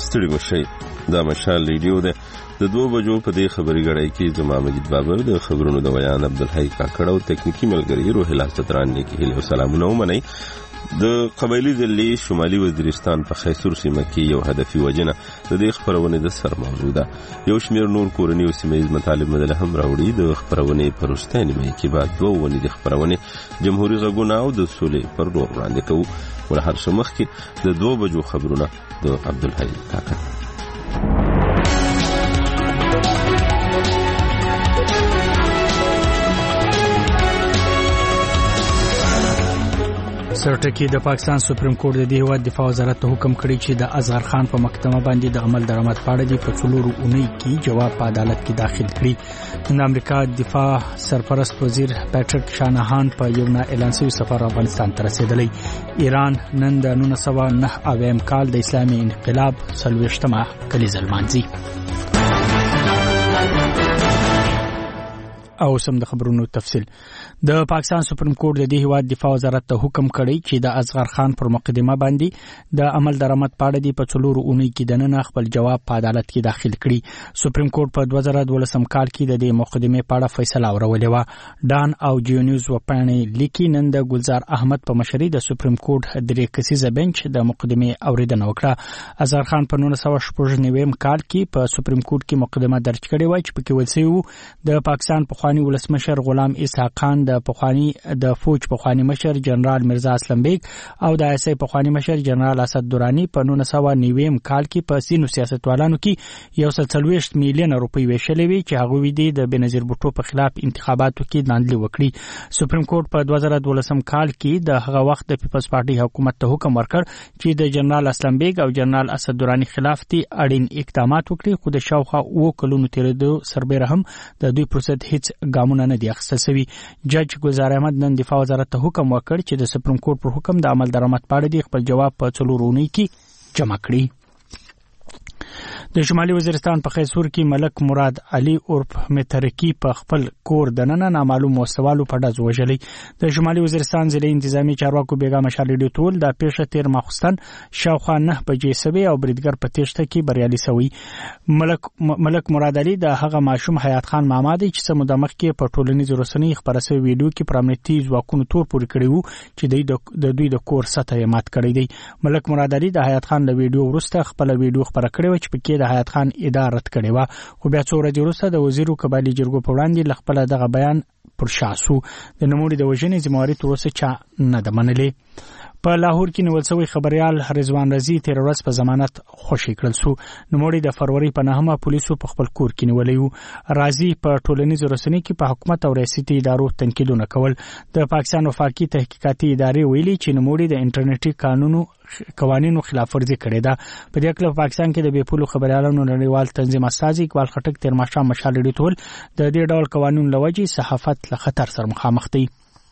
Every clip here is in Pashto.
ستړي مشئ. دا مشال ریډیو ده. د 2 بجو په دې خبري غړای کې زما مجید بابر د خبرونو د بیان عبدالحی کاکړ او تکنیکی ملګری روحلا ستران نه کې هلو سلامونه ومني. د قبایلی ځلې شمالي وزیرستان په خیسور سیمه کې یو هدفي وجنه د دې خبرونه د سر موضوع ده. یو شمیر نور کورنی او سیمایي مطالب مدله هم راوړي. د خبرونه پرستانه مې کې بعد دوه ونې د خبرونه جمهوریت غږونه او د سولې پر ډور وړاندې کوو. ول هر څه مخکې د 2 بجو خبرونه د عبدالحی کاکړ. سرټکی د پاکستان سپریم کورټ د هیواد دفاع وزارت ته حکم کړی چې د اصغر خان په محکمه باندې د عمل درآمد پاړه دی په څلورو اونۍ کې جواب په عدالت کې داخل کړي. د امریکا دفاع سرپرست وزیر پیټریک شانهان په یو نه اعلان شوی سفر افغانستان ته رسیدلی. ایران نن د 1909 کال د اسلامي انقلاب 40مه کلیزه لمانځي. او سم د خبرونو تفصیل. د پاکستان سپریم کورټ د هیواد دفاع وزارت ته حکم کړی چې د اصغر خان پر مقدمه باندې د عمل درآمد پاړه دی په څلورو اونۍ کې د نن خپل جواب په عدالت کې داخل کړي. سپریم کورټ په 2012 کال کې د دې مقدمه په اړه فیصله اورولې و. ډان او جیو نیوز وپاڼې لیکي نن د ګلزار احمد په مشرۍ د سپریم کورټ درې کسیزه بنچ د مقدمه اوریدنه وکړه. اصغر خان په 1999 کال کې په سپریم کورټ کې مقدمه درج کړې و چې پکې ویل شوی د پاکستان په ولسمشر غلام اسحاق خان د فوج پخوانی مشر جنرال مرزا اسلم بیگ او د ایسای پخوانی مشر جنرال اسد دورانی په 1990 کال کې په سینو سیاستوالانو کې 140 میلیون روپۍ ویشلې وي چې هغه وی دي د بنظیر بوټو په خلاف انتخاباتو کې داندلي وکړي. سپریم کورټ په 2012 کال کې د هغه وخت د پیپلز پارټي حکومت ته حکم ورکړ چې د جنرال اسلم بیگ او جنرال اسد دورانی خلاف دي اړین اقدامات وکړي. خو د شاوخوا او کلونو تیرېدو سربېره هم د دوی پروسد هیڅ ګامونه نه دي اخیستل شوي. جج ګلزار احمد نن دفاع وزارت ته حکم وکړ چې د سپریم کورټ پر حکم د عمل درآمد پاړه دی خپل جواب په 4 اونۍ کې جمع کړي. د شمالي وزیرستان په خیسور کې ملک مراد علي عرف مترکی په خپل کور د نن نامعلوم وسوالو په ډز وژلې. د شمالي وزیرستان ضلع انتظامی چارواکو بیګا مشال ریډیو ټول د پیښه تیر ماخستان شاوخوا 9 بجې سوي او بریدګر په تېښته کې بریالي شوی. ملک مراد علي د هغه ماشوم حیات خان مامادي چې سمو د مخ کې په ټولنیزو رسنیو خبره شوی ویډیو کې پرامنیتي ځواکونو تور پوري کړی وو چې د دوی د کور سطح یې مات کړی دی. ملک مراد علي د حیات خان له ویډیو وروسته خپل ویډیو خبره کړې و چې پکې د حیات خان اداره رد کړې و. خو بیا څو ورځې وروسته د وزیرو قبایلی جرګو په وړاندې خپل دغه بیان پر شاسو. د نوموړي د وژنې ذمہواري تر اوسه چا نه ده منلې. په لاهور کې نیول شوی خبريال رضوان رضی تیر ورځ په ضمانت خوشی کړل شو. نوموړي د فروری په 9 پولیسو په خپل کور کې نیولې وو. رضی په ټولنیزو رسنیو کې په حکومت او ریاستي ادارو تنقیدونه کول. د پاکستان وفاقي تحقیقاتي ادارې ویلي چې نوموړي د انټرنیټي قوانینو خلاف ورزي کړې ده. په دې کې پاکستان کې د بیپولو خبريالانو نړیوال تنظیم استازي اقبال خټک تیر ماښام مشال ریډیو ټول د دې ډول قوانینو لوجي صحافت له خطر سره مخامخ دي.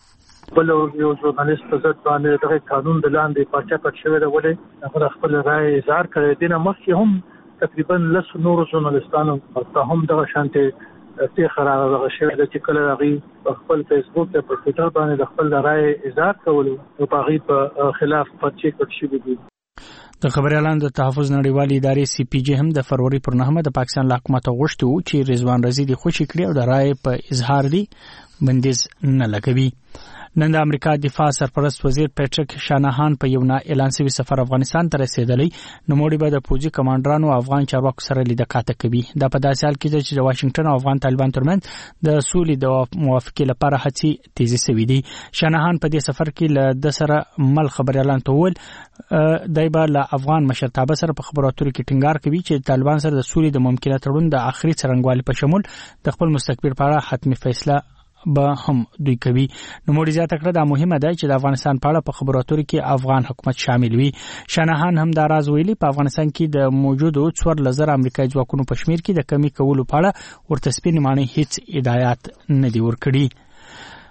بل یو ژورنالیست په ځد باندې دغه قانون د لاندې پارچه پټ شوی دی ولې هغه خپل رائے اظهار کړی دی. نه مخکې هم تقریبا 10 نور ژورنالیستانو په هم دغه شانتي تخرا دغه شی د چې کله هغه خپل فیسبوک ته په ټویټر باندې خپل رائے اظهار کول او په هغه خلاف پرچې کټ شوی دی. د خبريالانو د تحفظ نړیوالې ادارې سی پی جی هم د فروری پر 9 د پاکستان حکومت غوښتي وو چې رضوان رضی د خوشی کړی او د رائے په اظهار دی بندیز نه لګوي. نن د امریکا دفاع سرپرست وزیر پیټریک شانهان په یو نه اعلان شوی سفر افغانستان ته رسیدلی. نوموړي به د فوجي کمانډرانو او افغان چارواکو سره لیدکاته کوي. دا په داسې حال کې چې د واشنگټن او افغان طالبان ترمنځ د سولې د موافقې لپاره هڅې تیزی شوې دي. شانهان په دې سفر کې له د سره مل خبريالان ته ول دایبه له افغان مشرتابه سره په خبرو اترو کې ټینګار کوي چې طالبان سره د سولې د ممکنه تړون د اخري څرنګوالي په شمول د خپل مستقبل لپاره حتمی فیصله به هم دوی کوي. نوموړي زیاته کړه دا مهمه ده چې د افغانستان په اړه په خبرو اترو کې افغان حکومت شامل وي. شانهان هم دا راز ویلي په افغانستان کې د موجودو 4000 امریکایي ځواکونو په شمیر کې د کمی کولو په اړه ورته سپینې معنی هیڅ هدایت نه دی ورکړي.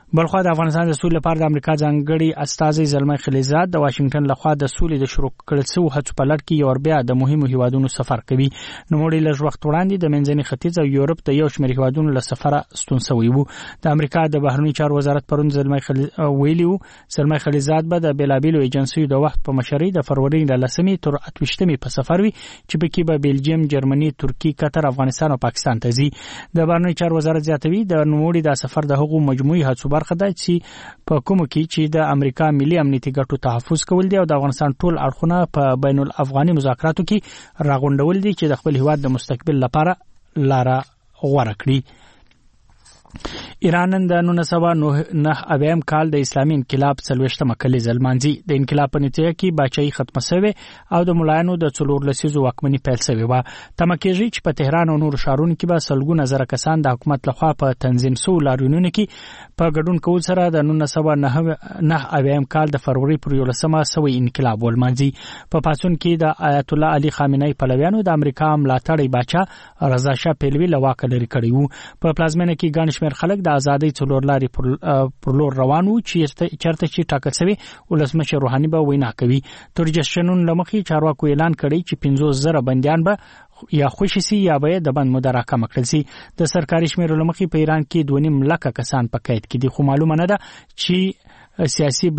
بلخوا د افغانستان د سولې لپاره د امریکا ځانګړي استازي زلمي خلیزاد د واشنگټن لخوا د سولې د شروع کړل شو هڅو په لړ کې یو بیا د مهمو هیوادونو سفر کوي. نو موږ لږ وخت وړاندې د منځني ختیځ او یورپ د یو شمېر هیوادونو له سفره ستون شوی وو. د امریکا د بهرنی چارو وزارت پرون زلمي خلیزاد به د بیلابیلو ایجنسیو د وخت په مشرۍ د فروری د 10 تر 28 په سفر وي چې پکې به بلجیم، جرمني، ترکی، قطر، افغانستان او پاکستان ته ځي. د بهرنی چارو وزارت زیاتوي د نوموړي د سفر د هغو مجموعي هڅو برخه ده چې په کوم کې چې د امریکا ملي امنیتي ګټو تحفظ کول دي او د افغانستان ټول اړخونه په بین الافغاني مذاکراتو کې راغونډول دي چې د خپل هیواد د مستقبل لپاره لاره غوره کړي. ایران د 1999 کال د اسلامي انقلاب 40مه کلیزه لمانځي. د انقلاب په نتیجه کې باچایي ختمه شوه او د ملایانو د 4 لسیزو واکمنۍ پیل شوه. تمه کېږي چې په تهران او نورو ښارونو کې به سلګونه زره کسان د حکومت لخوا په تنظیم شو لاریونونو کې په ګډون کول سره د 1999 کال د فروری پر 11مه سوي انقلاب ولمانځي. په پاتون کې د آیت الله علي خامنه‌ای پلویانو د امریکا ملاتړی باچا رضا شاه پهلوي لواک لري کړی وو. په پلازمینه کې ګڼ شمېر خلک د ازادۍ څلور لارې پر لور روان وو چې چرته چې ټاکل شوی ولسمشر روحاني به وینا کوي. تر جشنونو لمخې چارواکو اعلان کړی چې 50,000 بنديان به یا خوشي سي یا به د بند مده راکمه کړل سي. د سرکاري شمیرو لمخې په ایران کې 2.5 لک کسان په قید کې دي، خو معلومه نه ده چې سیاسي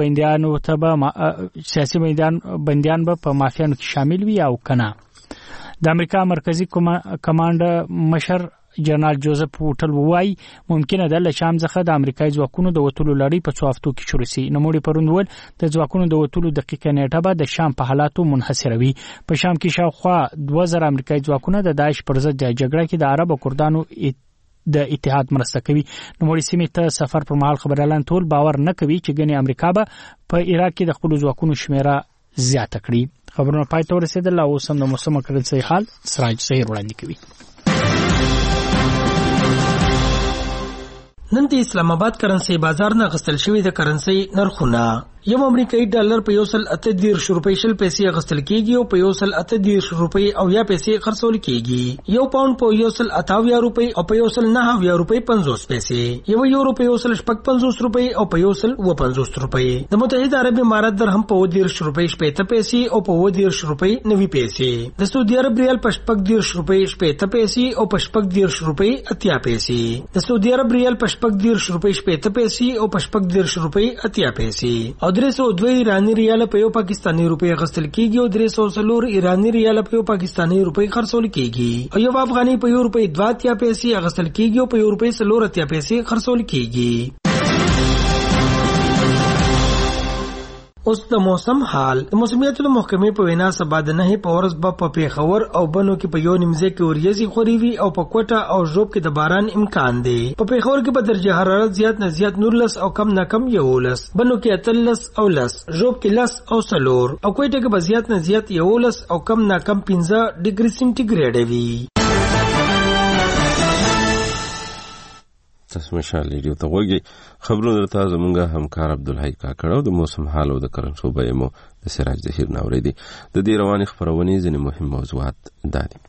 بنديان به په مافیانو کې شامل وي او کنه. د امریکا مرکزی کمانډ مشر جنرال جوزف وټل وایي ممکنه ده له شام څخه د امریکایي ځواکونو د وټولو لړۍ په 2 هفتو کې شروع شي. نوموړي پروندول د ځواکونو د وټولو دقیقه نیټه به د شام په حالاتو منحصروي. په شام کې شاوخوا 2000 امریکایي ځواکونه د داعش پر ضد جګړه کې د عرب او کردانو د اتحاد مرسته کوي. نوموړي سیمې ته سفر پر مهال خبريالان ټول باور نه کوي چې ګنې امریکا به په عراق کې د خپل ځواکونو شمیره زیاته کړي. خبرونه پای ته ورسېدل او اوس هم د موسم کرنسي حال سراج زهیر وړاندې کوي. نن د اسلام آباد کرنسي بازار نه غستل شوی د کرنسي نرخونه یو امریکایي ډالر په 1.38 روپۍ شل پیسې غستل کیږي او په 1.38 روپۍ او یا پیسې خرڅول کیږي. یو پاوند په 1.58 روپۍ او په 1.9 روپۍ 50 پیسې، یو یورو په 1.55 روپۍ او په 1.50 روپۍ. د متحده عرب امارات درهم په 1.10 روپۍ 70 پیسې او په 1.10 روپۍ 90 پیسې. د سعودي عرب ریال په 1.10 روپۍ 70 پیسې او په 1.10 روپۍ 80 پیسې. د سعودي عرب ریال په 1.10 روپۍ 70 پیسې او په 1.10 روپۍ 80 پیسې. 302 ایرانی ریال په یو پاکستانی روپۍ غستل کیږي او 304 ایرانی ریال په یو پاکستانی روپۍ خرڅول کیږي او یو افغاني په یو روپۍ 2 پیسې غستل کیږي او په یو روپۍ 3 پیسې خرڅول کیږي. اوس د موسم حال. د موسمیاتو د محکمې په وینا سبا د نه په ورځ په پیښور او بنو کې په یو نیمځه کې وریځي خوري وي او په کوټه او ژوب کې د باران امکان دی. په پیښور کې په درجه حرارت زیات نه زیات 19 او کم نه کم 11، بنو کې 13 او 10، ژوب کې 10 او 4 او کوټه کې په زیات نه زیات 11 او کم نه کم 15 ډیګري سنټیګریډ وي. تاسو مشال ریډیو ته وګورئ. خبرونه درته زمونږه همکار عبدالحی کاکړو د موسم حال او د کرنسو بیمو د سراج زهیر ناوري دي. د دې رواني خبرونه ځینې مهم موضوعات دادي.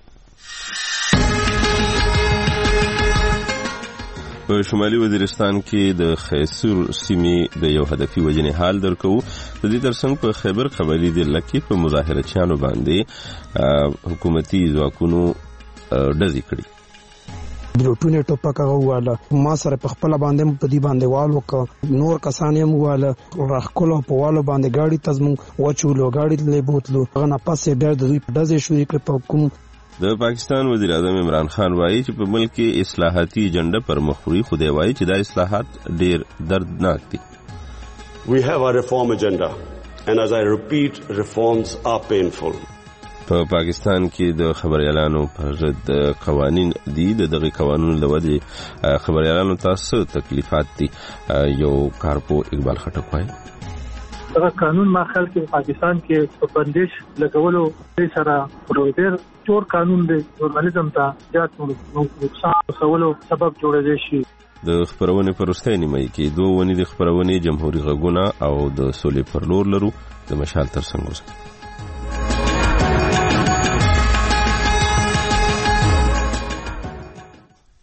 په شمالي وزیرستان کې د خیسور سیمې د یو هدفي وجنې حال درکو. د دې ترڅنګ په خیبر خبري د لکې په مظاهرچیانو باندې حکومتي ځواکونو ډزې کړې. بلوټونه ټوپک واله ما سره په خپل باندې په دې باندې والو ک نور کسان یې واله راخلو په والو باندې گاډي تزمو وچولو گاډي له بوتلو غنا پاسې ډېر د دوی دزې شوې کړ په کوم. د پاکستان وزیر اعظم عمران خان وایي چې په ملک کې اصلاحاتي ایجنډا پر مخ وړي، خو دی وایي چې دا اصلاحات ډېر دردناک دي. We have a reform agenda and as I repeat reforms are painful. په پاکستان کې د خبريالانو پر ضد قوانين دي. دغه قانون د ودی خبريالانو تاسو تکلیفات دي. یو کارپو اقبال خټک وایي دا قانون ماخل کې پاکستان کې په بندش لګولو سره پروډر چور قانون دی ژورنالیزم ته زیات نقصان رسولو سبب جوړېږي شي. د خبرونه پرسته نیمه کې دوه ونې د خبرونه جمهوریت غږونه او د سولې پر لور لرو د مشال تر څنګ.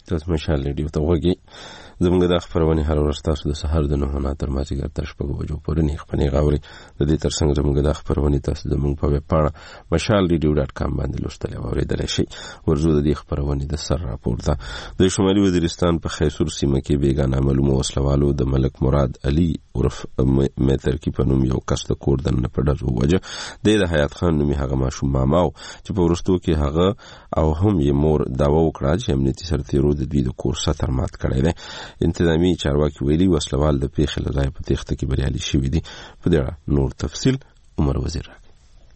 تاسو مشال ریډیو ته وګورئ. زموږ د خبرونه هر ورځ تاسو د سحر د 9 نه تر مازیګر تر 6 بجو پورې نه خپلې غاوري. د دې ترڅنګ زموږ د خبرونه تاسو زموږ په ویب پاڼه mashalradio.com باندې لوستلی او اوریدلی شئ. ورزو د دې خبرونه د سر راپور ده. د شمالي وزیرستان په خیسور سیمه کې بیګانه معلومه وسلوالو د ملک مراد علي عرف متر کې په نوم یو کس د کور دننه په ډزو وجه د حیات خان نومي هغه ماشوم ماماو چې په ورستو کې هغه او هم یې مور داوا وکړه چې امنیتي سرتیرو د دوی د کور ساتر مات کړی دی. انتظامی چارواکي ویلي وسلوال د پیښې له ځایه په تېښته کې بریالي شوي دي. په دې اړه نور تفصیل عمر وزیر راکړي.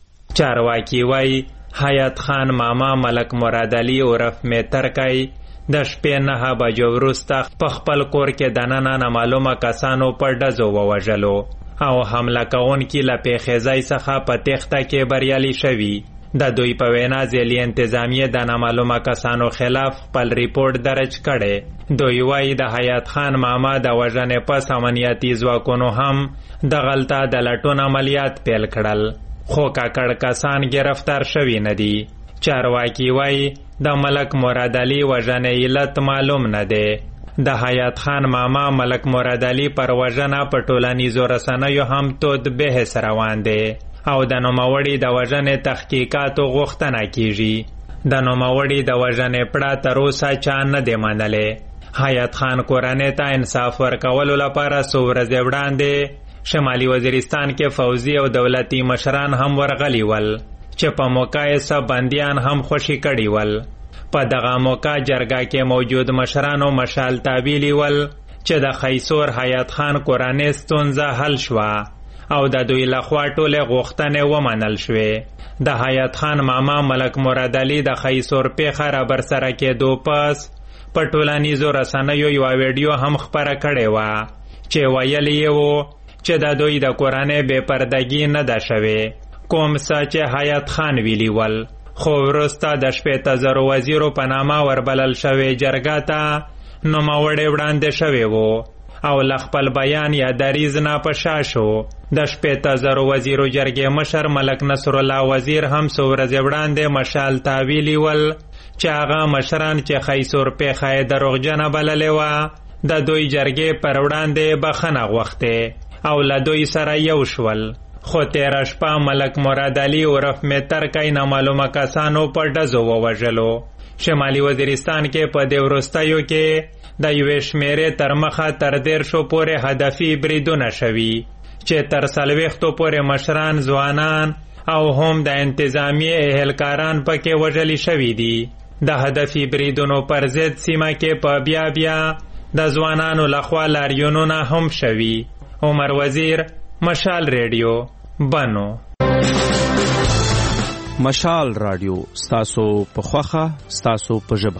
چارواکي وایي حیات خان ماما ملک مراد علي عرف متر کوي د شپې 9 بجو وروسته په خپل کور کې دننه نامعلومه کسانو په ډزو ووژلو او حمله کوونکي له پیښې ځای څخه په تېښته کې بریالي شوي. د دوی په وینا ځلي انتظامیه د نامعلومه کسانو خلاف خپل ریپورت درج کړي. دوی وایي د حیات خان ماما د وژنې پس امنیتي ځواکونو هم د غلطه د لټون عملیات پیل کړل، خو کاکړ کسان گرفتار شوي نه دي. چارواکي وایي د ملک مراد علي وژنې علت معلوم نه دی. د حیات خان ماما ملک مراد علي پر وژنه په ټولنیزو رسنیو هم تود بحث روان دی او د نوموړي د وژنې تحقیقاتو غوښتنه کیږي. د نوموړي د وژنې پړه تر اوسه چا نه دی منلی. حیات خان کورنۍ ته انصاف ورکولو لپاره څو ورځې وړاندې شمالي وزیرستان کې فوزي او دولتي مشران هم ورغلي ول چې په موقع یې څه بندیان هم خوشي کړي ول. په دغه موقع جرګه کې موجود مشرانو مشال تابیلی ول چې د خیسور حیات خان کورنۍ ستونزه حل شوه او د دوی لخوا ټولې غوښتنې ومنل شوې. د حیات خان ماما ملک مراد علي د خیسور پیښه رابرسره کېدو پس په ټولنیزو رسنیو یوه ویډیو هم خپره کړې وه چې ویلي یې وو چې د دوی د کورنۍ بې پردګي نه ده شوې، کوم څه چې حیات خان ویلي ول. خو وروسته د 80,000 وزیرو په نامه وربلل شوې جرګه ته نوموړی وړاندې شوی وو او له خپل بیان یا دریځ نه په شا شو. د 80,000 وزیرو جرګې مشر ملک نصر الله وزیر هم څو ورځې وړاندې مشال تاویلی ول چې هغه مشران چې خیسور پیښه یې دروغجنه بللې وه د دوی جرګې پر وړاندې بخښنه غوښتې او له دوی سره یو شول. خو تېره شپه ملک مراد علي عرف متر کوي نامعلومه کسانو په ډزو ووژلو. شمالي وزیرستان کې په دې وروستیو کې د یوې شمېرې تر مخه تر 10 پورې هدفي بریدونه شوي چې تر 40 پورې مشران، ځوانان او هم د انتظامیې اهلکاران پکې وژلي شوي دي. د هدفي بریدونو پر ضد سیمه کې په بیا د ځوانانو لخوا لاریونونه هم شوي. عمر وزیر، مشال ریډیو، بنو. مشال رادیو، ستاسو په خوخه، ستاسو په ژبه.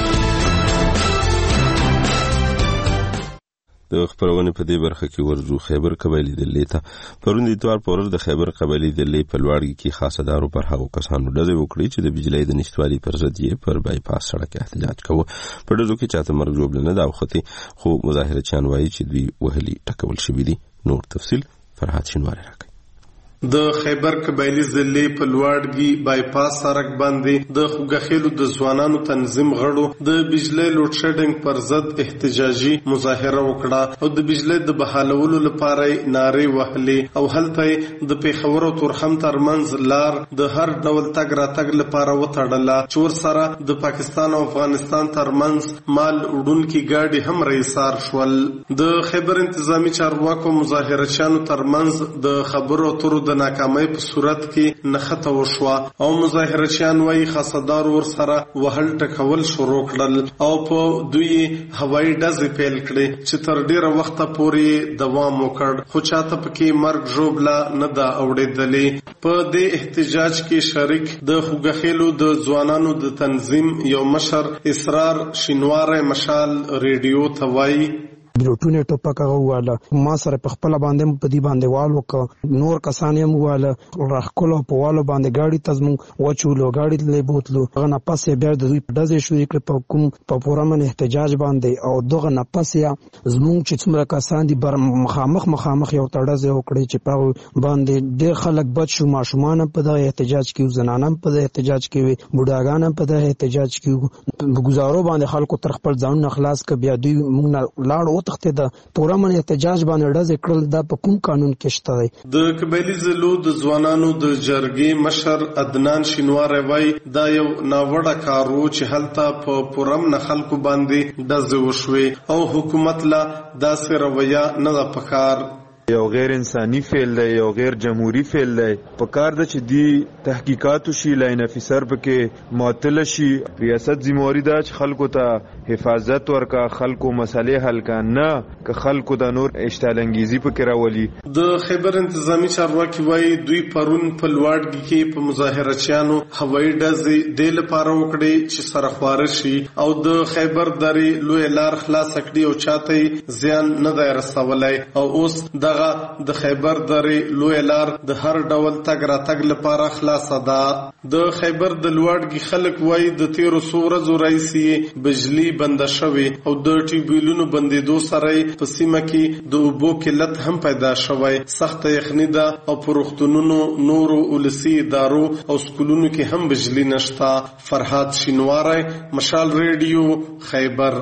د خبرونه په دې برخه کې ورزو خیبر قبایلی دلې ته پرون د اتوار پورز د خیبر قبایلی دلې په لوړګي کې خاصدارو پر هغو کسانو ډزې وکړي چې د بجلی د نشټوالي پر ضد یې پر بایپاس سړک احتجاج کوه. په ډزو کې چاته مرګ جوړ نه دا وختي، خو مظاهره چان وایي چې دوی وهلي ټکول شوي دي. نور تفصیل فرحات شینواری راکړي. د خیبر قبایلی ضلع په لوړګي بایپاس سړک باندې د خوګخیلو د ځوانانو تنظیم غړو د بجلی لوډ شیډینګ پر ضد احتجاجي مظاهره وکړه او د بجلی د بحالولو لپاره نارې وهلې او هلته د پیښور او تورخم ترمنځ لار د هر ډول تګ راتګ لپاره وتړله چې ورسره د پاکستان او افغانستان ترمنځ مال وړونکي ګاډي هم رئیسار شول. د خیبر انتظامی چارواکو مظاهرچیانو ترمنځ د خبرو اترو د ناکامۍ په صورت کې نښته وشوه او مظاهرچیان وایي خاصدار ورسره وهل ټکول شروع کړل او په دوی هوایي ډزې پیل کړې چې تر ډیره وخته پورې دوام وکړ، خو چاته پکې مرګ ژوبله نه ده اوړېدلې. په دې احتجاج کې شریک د خوګخیلو د ځوانانو د تنظیم یو مشر اسرار شینواری مشال ریډیو ته وایي بلوټونه ټوپک غواله ما سره په خپل باندې په دې باندې والو ک نور کسان هم واله راخکلو په والو باندې گاډي تزمو وچولو گاډي له بوتلو غنا پاسه بیا د دوی په دزې شو کړ په کوم په پورامن احتجاج باندې او دغه نه پاسه زمون چې څومره کسان دي بر مخامخ یو تړه وکړي چې په باندې ډېر خلک بچ شو ماشومان په دغه احتجاج کې زنانان په دغه احتجاج کې بوډاګان په دغه احتجاج کې گزارو باندې خلکو تر خپل ځان خلاص ک بیا دوی موږ لاړ او تخته د پورامن احتجاج باندې ډز کړل دا په کوم قانون کې شته د قبایلی ضلعو د ځوانانو د جرګې مشر عدنان شینوار وای دا یو ناوړه کارو چې هلته په پورامن خلکو باندې ډز وشوي او حکومت لا داسې رویه نه ده پکار یو غیر انساني فعل دی یو غیر جمهوری فعل دی په کار د چې دی تحقیقات شي لاین افیسر پکې معطل شي ریاست ذمہواری دا چې خلکو ته حفاظت ورکا خلکو مسالې حل کا نه که خلکو د نور اشتالنګیزي پکې راولي د خیبر انتظامی چارواکي وای دوی پرون په لواړګي کې په مظاهرچیانو هوایي ډزې د لپاره وکړي چې سره خواره شي او د خیبر درې لوی لار خلاص کړي او چاته زیان نه دی رسولای او اوس د خیبر درې لوی لار د هر ډول تګ راتګ لپاره خلاصه ده د خیبر د لوړګي خلک وای د 1300 ورځو رئیسي بجلی بند شوی او د ټیوبیلونو بندیدو سره په سیمه کې د اوبو قلت هم پیدا شوی سخت یخني ده او پروختونونو نورو ولسی ادارو او سکولونو کې هم بجلی نشتا فرحات شینواری مشال ریډیو خیبر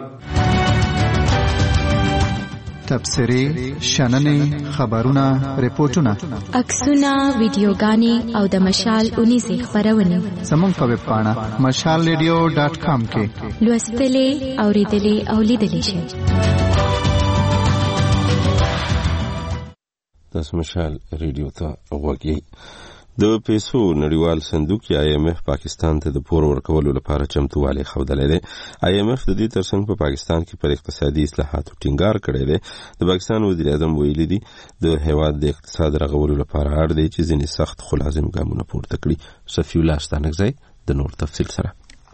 تبصرې شننې خبرونه ریپورتونه عکسونه ویډیوګانې او د مشال 19 خبرونه زموږ په ویب پاڼه mashalradio.com کې لوستلې اوریدلې او لیدلې شئ. تاسو مشال ریډیو ته وګورئ. د پیسو نړیوال صندوق یا IMF پاکستان ته د پور ورکولو لپاره چمتووالی ښودلی دی. IMF د دې ترڅنګ په پاکستان کې پر اقتصادي اصلاحاتو ټینګار کړی دی. د پاکستان وزیر اعظم ویلي دي د هیواد د اقتصاد رغولو لپاره اړ دی چې ځینې سخت خو لازم ګامونه پورته کړي. صفی الله ستانکزی د نور تفصیل سره.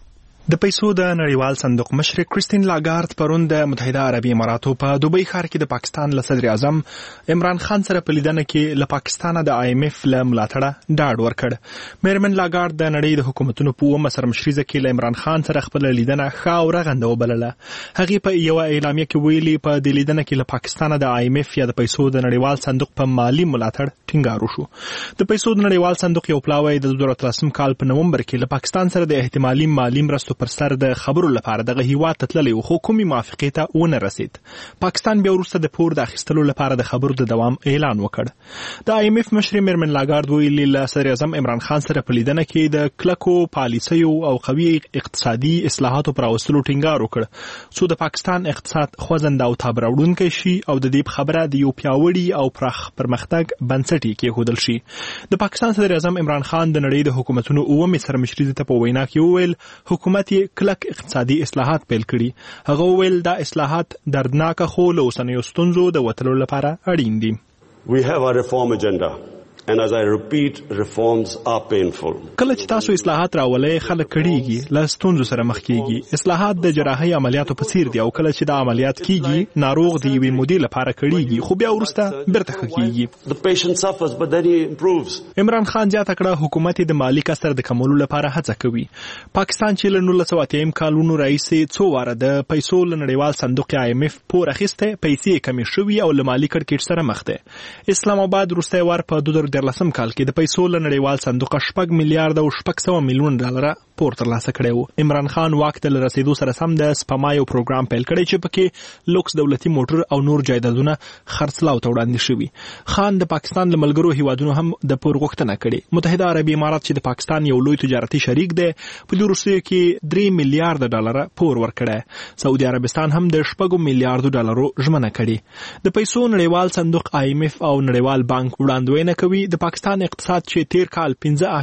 د پیسو د نړیوال صندوق مشر کریستین لاګارد پرون د متحده عربي اماراتو په دوبۍ ښار کې د پاکستان له صدر اعظم عمران خان سره په لیدنه کې له پاکستانه د IMF له ملاتړه ډاډ ورکړ. میرمن لاګارد د نړۍ د حکومتونو په اومه سرمشریزه کې له عمران خان سره خپل لیدنه ښه او رغنده وبلله. هغې په یوه اعلامیه کې ویلي په دې لیدنه کې له پاکستانه د IMF یا د پیسو د نړیوال صندوق په مالی ملاتړ ټینګار وشو. د پیسو د نړیوال صندوق یو پلاوی د 2013 کال په نومبر کې له پاکستان سره د احتمالي مالی مرستو پر سر د خبرو لپاره دغه هیواد ته تللی خو کومې موافقې ته ونه رسید. پاکستان بیا وروسته د پور د اخیستلو لپاره د خبرو د دوام اعلان وکړ. د IMF مشر میرمن لاګارد ویلي له صدر اعظم عمران خان سره په لیدنه کې د کلکو پالیسیو او قوي اقتصادي اصلاحاتو پر راوستلو ټینګار وکړ څو د پاکستان اقتصاد خوځنده او تاب راوړونکی شي او د دې خبره د یو پیاوړي او پرمختګ بنسټ یې کېښودل شي. د پاکستان صدر اعظم عمران خان د نړۍ د حکومتونو اومه سرمشریزې ته په وینا کې وویل حکومت یې کلک اقتصادي اصلاحات پیل کړي. هغه وویل دا اصلاحات دردناکه خو له اوسنیو ستونزو د وتلو لپاره اړین دي. We have a reform agenda. And as I repeat, reforms are painful. کله چې تاسو اصلاحات راولې خلک کړيږي له ستونزو سره مخ کیږي. اصلاحات د جراحي عملیاتو په څیر دي او کله چې د عملیات کیږي ناروغ د یوې مودې لپاره کړيږي خو بیا ورسته برته کیږي. The patient suffers but then he improves. عمران خان زیاته کړه حکومت د مالی کسر د کمولو لپاره هڅه کوي. پاکستان چې له 1980 کالونو راهیسې څو واره د پیسو له نړیوال صندوق IMF پور اخیسته پیسې کمې شوي او له مالی کړکېچ سره مخ ده. اسلام آباد وروسته ور په 2013 کال کې د پیسو له نړیوال صندوق 6 میلیارډ او 600 میلیون ډالر پور ترلاسه کړی و. عمران خان واک ته رسیدو سره سم د سپما یو پروګرام پیل کړی چې پکې لوکس دولتي موټر او نور جایدادونه خرڅلاو ته وړاندې شوي. خان د پاکستان له ملګرو هیوادونو هم د پور غوښتنه کړې. متحده عربي امارات چې د پاکستان یو لوی تجارتي شریک دی په دې وروستیو کې 3 میلیارډ ډالر پور ورکړی. سعودي عربستان هم د 6 میلیارډ ډالرو ژمنه کړې. د پیسو نړیوال صندوق IMF او نړیوال بانک وړاندوینه کوي د پاکستان اقتصاد چې تیر کال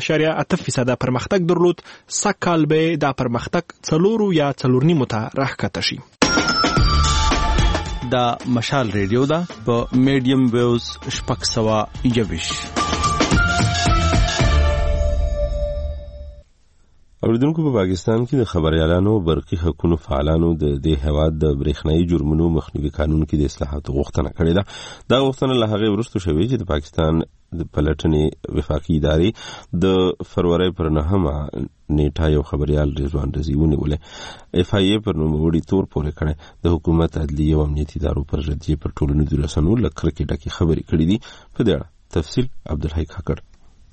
15.8% پرمختګ درلود سکهال به دا پرمختګ 4 یا 4.5 ته راښکته شي. دا مشال ریډیو دا په میډیم ویوز 621. اوریدونکو په پاکستان کې د خبريالانو برقي حقوقو فعالانو د دې هواد د برېښنايي جرمونو مخنیوي قانون کې د اصلاحاتو غوښتنه کړې ده. دا غوښتنه له هغه وروسته شوې چې د پاکستان د پلټنې وفاقي ادارې د فروری پر 9 نیټه یو خبريال رضوان رضی ونیولې. اف آی ای پر نوم وړي تور پورې کړي. د حکومت عدلیه او امنیتي ادارو پر ردیه پر ټولنیزو رسنیو لکه کې ډکه خبري کړې دي. په دې اړه تفصیل عبدالحی کاکړ.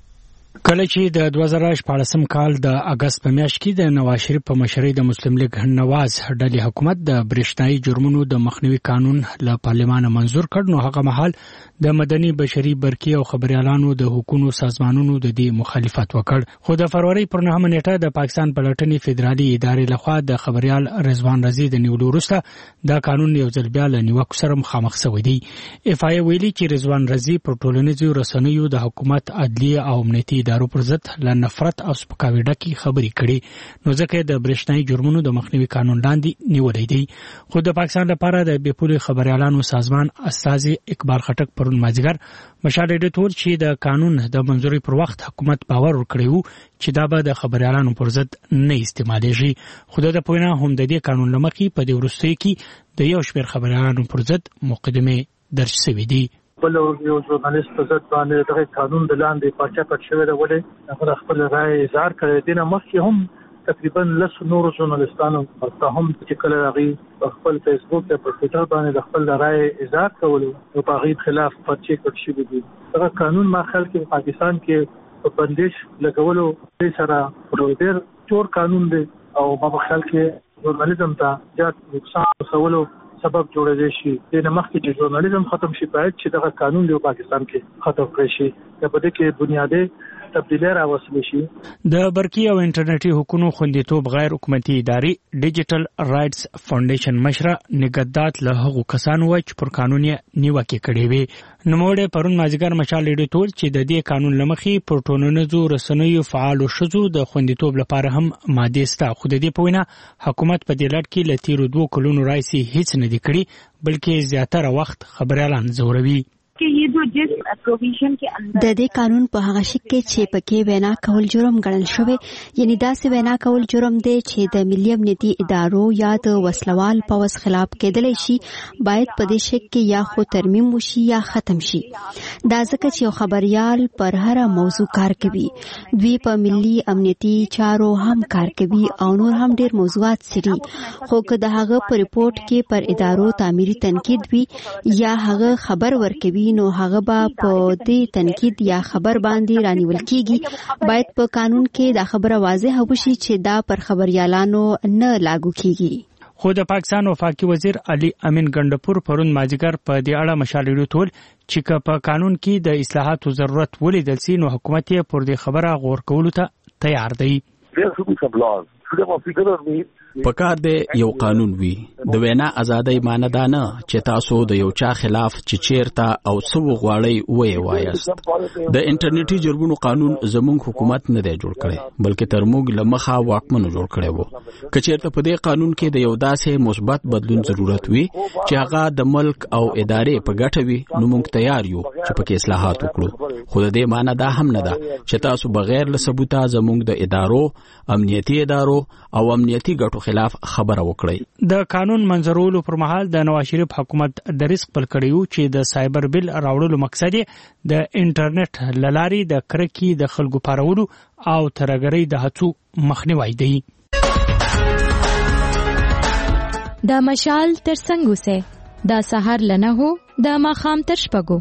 کله چې د 2014 کال د اگست په میاشت کې د نواز شریف په مشرۍ د مسلم لیگ نواز ډلې حکومت د برېښنايي جرمونو د مخنیوي قانون له پارلمان منزور کړ، نو هغه مهال د مدني بشري برقي او خبريالانو د حقوقو سازمانونو د دې مخالفت وکړ. خو د فروری پر 9 نیټه د پاکستان پلټنې فدرالي ادارې لخوا د خبريال رضوان رضی د نیولو وروسته دا قانون یو ځل بیا له نیوکو سره مخامخ شوی دی. اف آی ویلي چې رضوان رضی پر ټولنیزو رسنیو د حکومت عدلیه او امنیتي ادارو پر ضد له نفرت او سپکاوي ډکې خبرې کړي، نو ځکه د برېښنايي جرمونو د مخنیوي قانون لاندې نیولې دی. خو د پاکستان لپاره د بېپولې خبريالانو سازمان استاذ اقبال خټک پرون مازیګر مشال ایډیټور چې د قانون د منځوري پر وخت حکومت باور ورکړی وو چې دا به د خبريالانو پر ضد نه استعمالېږي. خو د پوینا هم د دې قانون لمخې په دې وروستۍ کې د یو شمېر خبريالانو پر ضد مقدمه درج شوې دي. بل یو ژورنالیست په ضد باندې دغه قانون د لاندې پارچه پټ شوی دی، ولې هغه خپل رائے اظهار کړی دی. نه مخکې هم تقریبا 10 نور ژورنالیستانو ورته هم چې کله هغه خپل فیسبوک ته په ټویټر باندې خپل رائے اظهار کولو او په هغه خلاف پرچې کټ شوی دي. دغه قانون ما خلک په پاکستان کې په بندش لګولو سره ډېر چور قانون دی او په خلک کې ژورنالیزم ته زیات نقصان رسولو سبب جوړېږي شي. د مخکې چې ژورنالیزم ختم شي باید چې دغه قانون له پاکستان کې ختم کړي شي، چې په دې کې بنیادی تبدیلی راوستل شي. د برقي او انټرنیټي حقوقو خوندیتوب غیر حکومتي ادارې ډیجیټل رائټس فاونډیشن مشره نگهدات له هغو کسانو و چې پر قانون یې نیوکې کړې وې. نوموړی پرون مازیګر مشال ایډیټور چې د دې قانون لمخې پر ټولنیزو رسنیو فعالو ښځو د خوندیتوب لپاره هم مادې سته، خو د دې په وینا حکومت په دې لړ کې له تیرو 2 کلونو راهیسې هیڅ نه دی کړی، بلکې زیاتره وخت خبريالان زوروي. د دې قانون په هغه شک کې چې پکې وینا کول جرم ګڼل شوی، یعنی داسې وینا کول جرم دی چې د ملي امنیتي ادارو یا د وسلوال پوځ خلاف کېدلی شي، باید په دې شک کې یا خو ترمیم وشي یا ختم شي. دا ځکه چې یو خبريال پر هر موضوع کار کوي، دوی په ملي امنیتي چارو هم کار کوي او نور هم ډېر موضوعات سری، خو که د هغه په ریپورت کې پر ادارو تعمیري تنقید وي یا هغه خبر ورکوي، نو هغه به په دې تنقید یا خبر باندې رانیول کیږي. باید په قانون کې دا خبره واضح وشي چې دا پر خبريالانو نه لاګو کیږي. خو د پاکستان وفاقي وزیر علي امین ګندپور پرون مازیګر په دې اړه مشال ایډیټور چې په قانون کې د اصلاحاتو ضرورت ولیدل سي، نو حکومت یې پر دې خبره غور کولو ته تیار دی. پکار دی یو قانون وي د وینا ازادۍ معنی دا نه چې تاسو د یو چا خلاف چې چیرته او څو غواړی وایي وایست. د انټرنیټي جرمونو قانون زموږ حکومت نه دی جوړ کړی، بلکې تر موږ لمخه واکمنو جوړ کړی وو. که چیرته په دې قانون کې د یو داسې مثبت بدلون ضرورت وي چې هغه د ملک او ادارې په ګټه وي، نو موږ تیار یو چې پکې اصلاحات وکړو. خو د دې معنی دا هم نه ده چې تاسو بغیر له ثبوته زموږ د ادارو، امنیتي ادارو او امنیتي ګټو خلاف خبره وکړي. د قانون منځورولو پر مهال د نواز شریف حکومت د رزق خپل کړیو چې د سایبر بل راوړلو مقصد د انټرنیټ للارې د کرکې د خلکو پارولو او ترګرۍ د هڅو مخنیوي دی. د مشال ترڅنګ اوسه د سحر لنه هو د ماخام تر شپږو.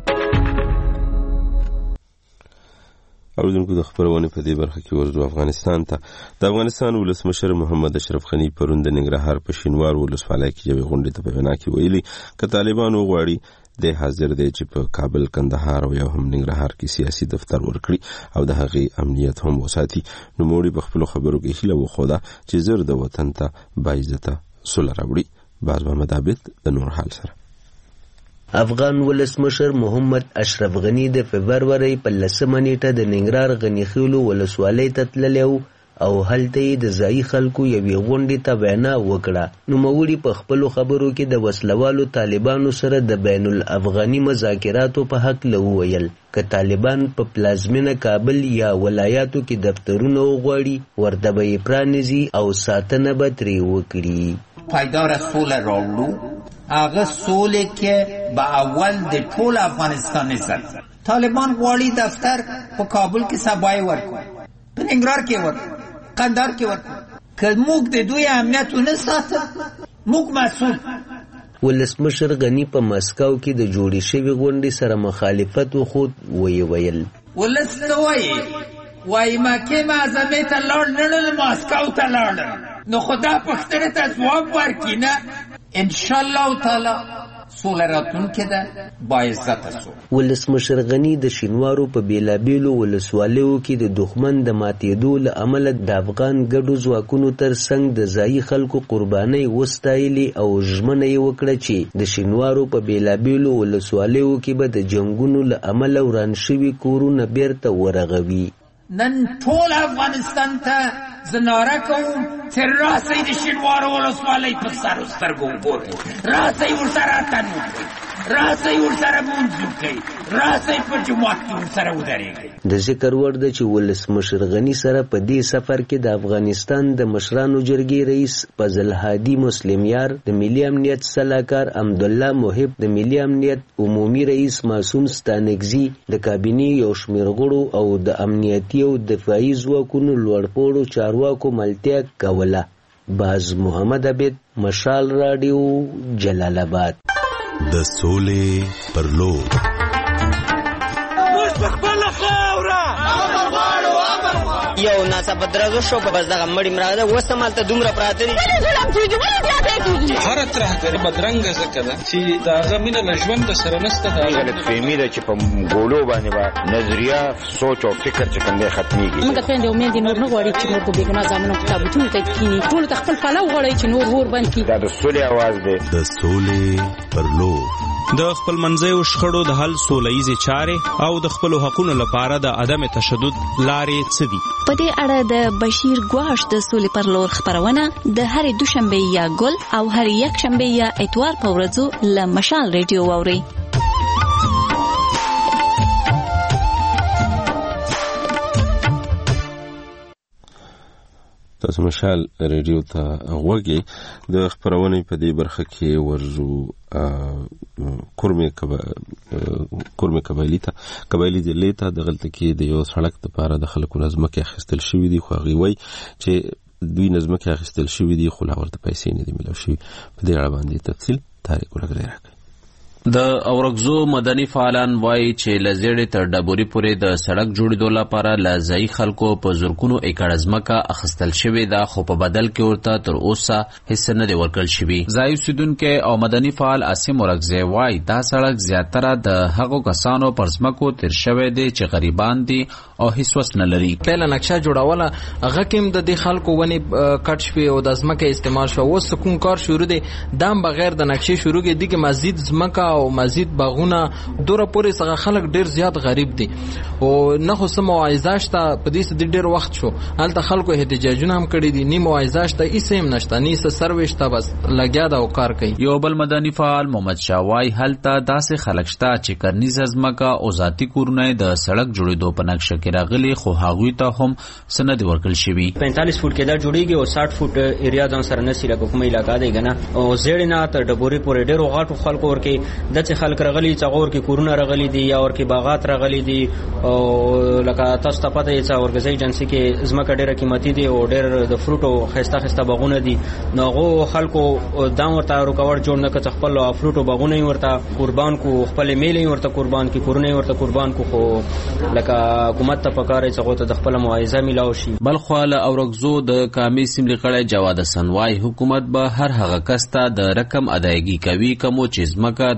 اوریدونکو د خبرونه په دې برخه کې ورځو افغانستان ته. د افغانستان ولسمشر محمد اشرف غنی پرون د ننګرهار په شینوار ولسوالۍ کې یوې غونډې ته په وینا کې ویلي چې طالبان وغواړي د حاضر دی چې په کابل، کندهار او یا هم ننګرهار کې سیاسي دفتر ورکړي او د هغې امنیت هم وساتي. نو موږ په خپل خبرو کې هیله وخوده چې زر د وطن ته باعزته سوله راوړي. باز محمد عابد د نور حال سره. افغان ولسمشر محمد اشرف غنی د فبروري په 10 نیټه د ننګرهار غنی خیلو ولسوالۍ ته تللی و او هلته د ځایي خلکو یوې غونډې ته وینا وکړه. نوموړي په خپلو خبرو کې د وسلوالو طالبانو سره د بین الافغاني مذاکراتو په حق وویل که طالبان په پلازمینه کابل یا ولایاتو کې دفترونه وغواړي ورته به یې پرانیزي او ساتنه به ترې وکړي. پایدار سوله راوړو، هغه سوله کې به اول د ټول افغانستان عزت. طالبان غواړي دفتر په کابل کې سبای ورکړي، په ننګرهار کې ورکړي، قندهار کې ورکړي. که موږ د دوی امنیت ونه ساتو موږ مسؤل. ولسمشر غنی په مسکو کې د جوړې شوې غونډې سره مخالفت وخود ویل ولس ته وایي مکه معظمه ته لاړ نه مسکو ته لاړ نو خدا پښتنه ته ځواب ورکړي نه ان شاء الله تعالی سوله راتلونکې ده با عزت سو. ولسمشر غنی د شینوارو په بیلابیلو ولسوالیو کې د دښمن د ماتېدو له امله د افغان ګډو ځواکونو تر څنګ د ځایي خلکو قربانۍ وستایلې او ژمنه یې وکړه چې د شینوارو په بیلابیلو ولسوالیو کې به د جنګونو له امله وران شوي کورونه بیرته ورغوي. نن ټول افغانستان ته زناره کوم چې راسئ د شینوارو ولسوالۍ په سر سترګو وګورئ، راسئ ورسره اتن وکړئ، راسئ ورسره مونځ وکړئ، راسئ په جومات کې ورسره ودرېږئ. د ذکر وړ ده چې ولسمشر غني سره په دې سفر کې د افغانستان د مشرانو جرګې رئیس فضل هادي مسلم یار، د ملي امنیت سلاکار حمدالله محب، د ملي امنیت عمومي رئیس معصوم ستانکزي، د کابینې یو شمېر غړو او د امنیتي او دفاعي ځواکونو لوړپوړو چارواکو ملتیا کوله. باز محمد عبید، مشال راډیو، جلال آباد. د سولې پر لور یو ناڅاپه درزو شو په بس دغه مړی مراده اوس همالته دومره پراته دي. هره ترهګري بدرنګه ځکه ده چې د هغه مینه له ژونده سره نشته. دا غلطفهمي ده چې په ګولو باندې به نظریه سوچ او فکر چې کوم دی ختمېږي. موږ خویندې او میندې نور نه غواړي چې نور په بېګناه زامنو په تابوتونو ته کښېني. ټولو ته خپل پلو غواړي چې نور اور بند کړي. دا د سولې اواز دی. د سولې پر لور د خپل منځیو شخړو د حل سولهییزې چارې او د خپلو حقونو لپاره د عدم تشدد لارې څه دي؟ په دې اړه د بشیر ګواش د سولې پر لور خبرونه د هرې دوشنبه یا ګل او هرې یکشنبه یا اتوار په ورځو له مشال ریډیو واورئ. تاسو مشال ریډیو ته غوږی. د خبرونې په دې برخه کې ورزو کورمه قبایلی ضلع ته د غلطه کې د یو سړک لپاره د خلکو نظمکه اخیستل شوې دي، خو هغه وایي چې دوی نظمکه اخیستل شوې دي خو لا ورته پیسې نه دي ملو شوي. په دې اړه باندې تفصیل تاریخ ولګري راکړي. د اورګزو مدني فعالان وایي چې لزیړې تر ډبوري پورې د سړک جوړېدو لپاره له ځایي خلکو په زرګونو ایکړ ځمکه اخیستل شوې ده، خو په بدل کې ورته تر اوسه هیڅ نه دی ورکړل شوي. ځایي اوسېدونکی او مدني فعال عاصم اورګزی وایي دا سړک زیاتره د هغو کسانو پر ځمکو تیر شوی دی چې غریبان دي او هیڅ وس نه لري. پهله نقشه جوړوله هغه کې د دې خلکو ونې کټ شوې او د ځمکه استعمال شو. اوس کوم کار شروع دی دام بغیر د نقشې شروع کې دي کې مزید ځمکه او مزید باغونه دوره پورې څنګه خلک ډیر زیات غریب دي او نه خو سم معاوضه شته. په دې سد ډیر وخت شو هلته خلکو احتجاجونه هم کړي دي، نیم معاوضه شته هیڅ هم نشته، نه سرویس ته بس لګیا دا او کار کوي. یو بل مدني فعال محمد شاوای هلته داسې خلک شته چې کرنیز ځمکه او ذاتي کورونه د سړک جوړېدو په نقشه کې راغلي خو هغوی ته هم سند ورکړل شوی. 45 فوټ کې دا جوړیږي او 60 فوټ ایریا ځان سره نسی لکه کومه علاقہ دی کنه او زیړ نه تر ډبوري پورې ډیر غاټو خلکو ورکې د چې خلک رغلي څغور کې کورونه رغلي دي یا ورکې باغات رغلي دي او لکه تاسو ته پته یې چې اورګزي ایجنسی کې ځمکه ډیره قیمتي دي او ډیر د فروټو خسته باغونه دي. نو هغه خلکو دا ورته رکاوټ جوړ نه کړ خپل فروټو باغونه ورته قربان کو، خپل میلې ورته قربان کی، کورونه ورته قربان کو، خو لکه حکومت ته پکاره چې هغه ته د خپل معاوضه ملاو شي. بلخواله اورګزو د کامی سیملي کړه جواد حسن وايي حکومت به هر هغه کس ته د رقم ادایګي کوي کوم چې ځمکه د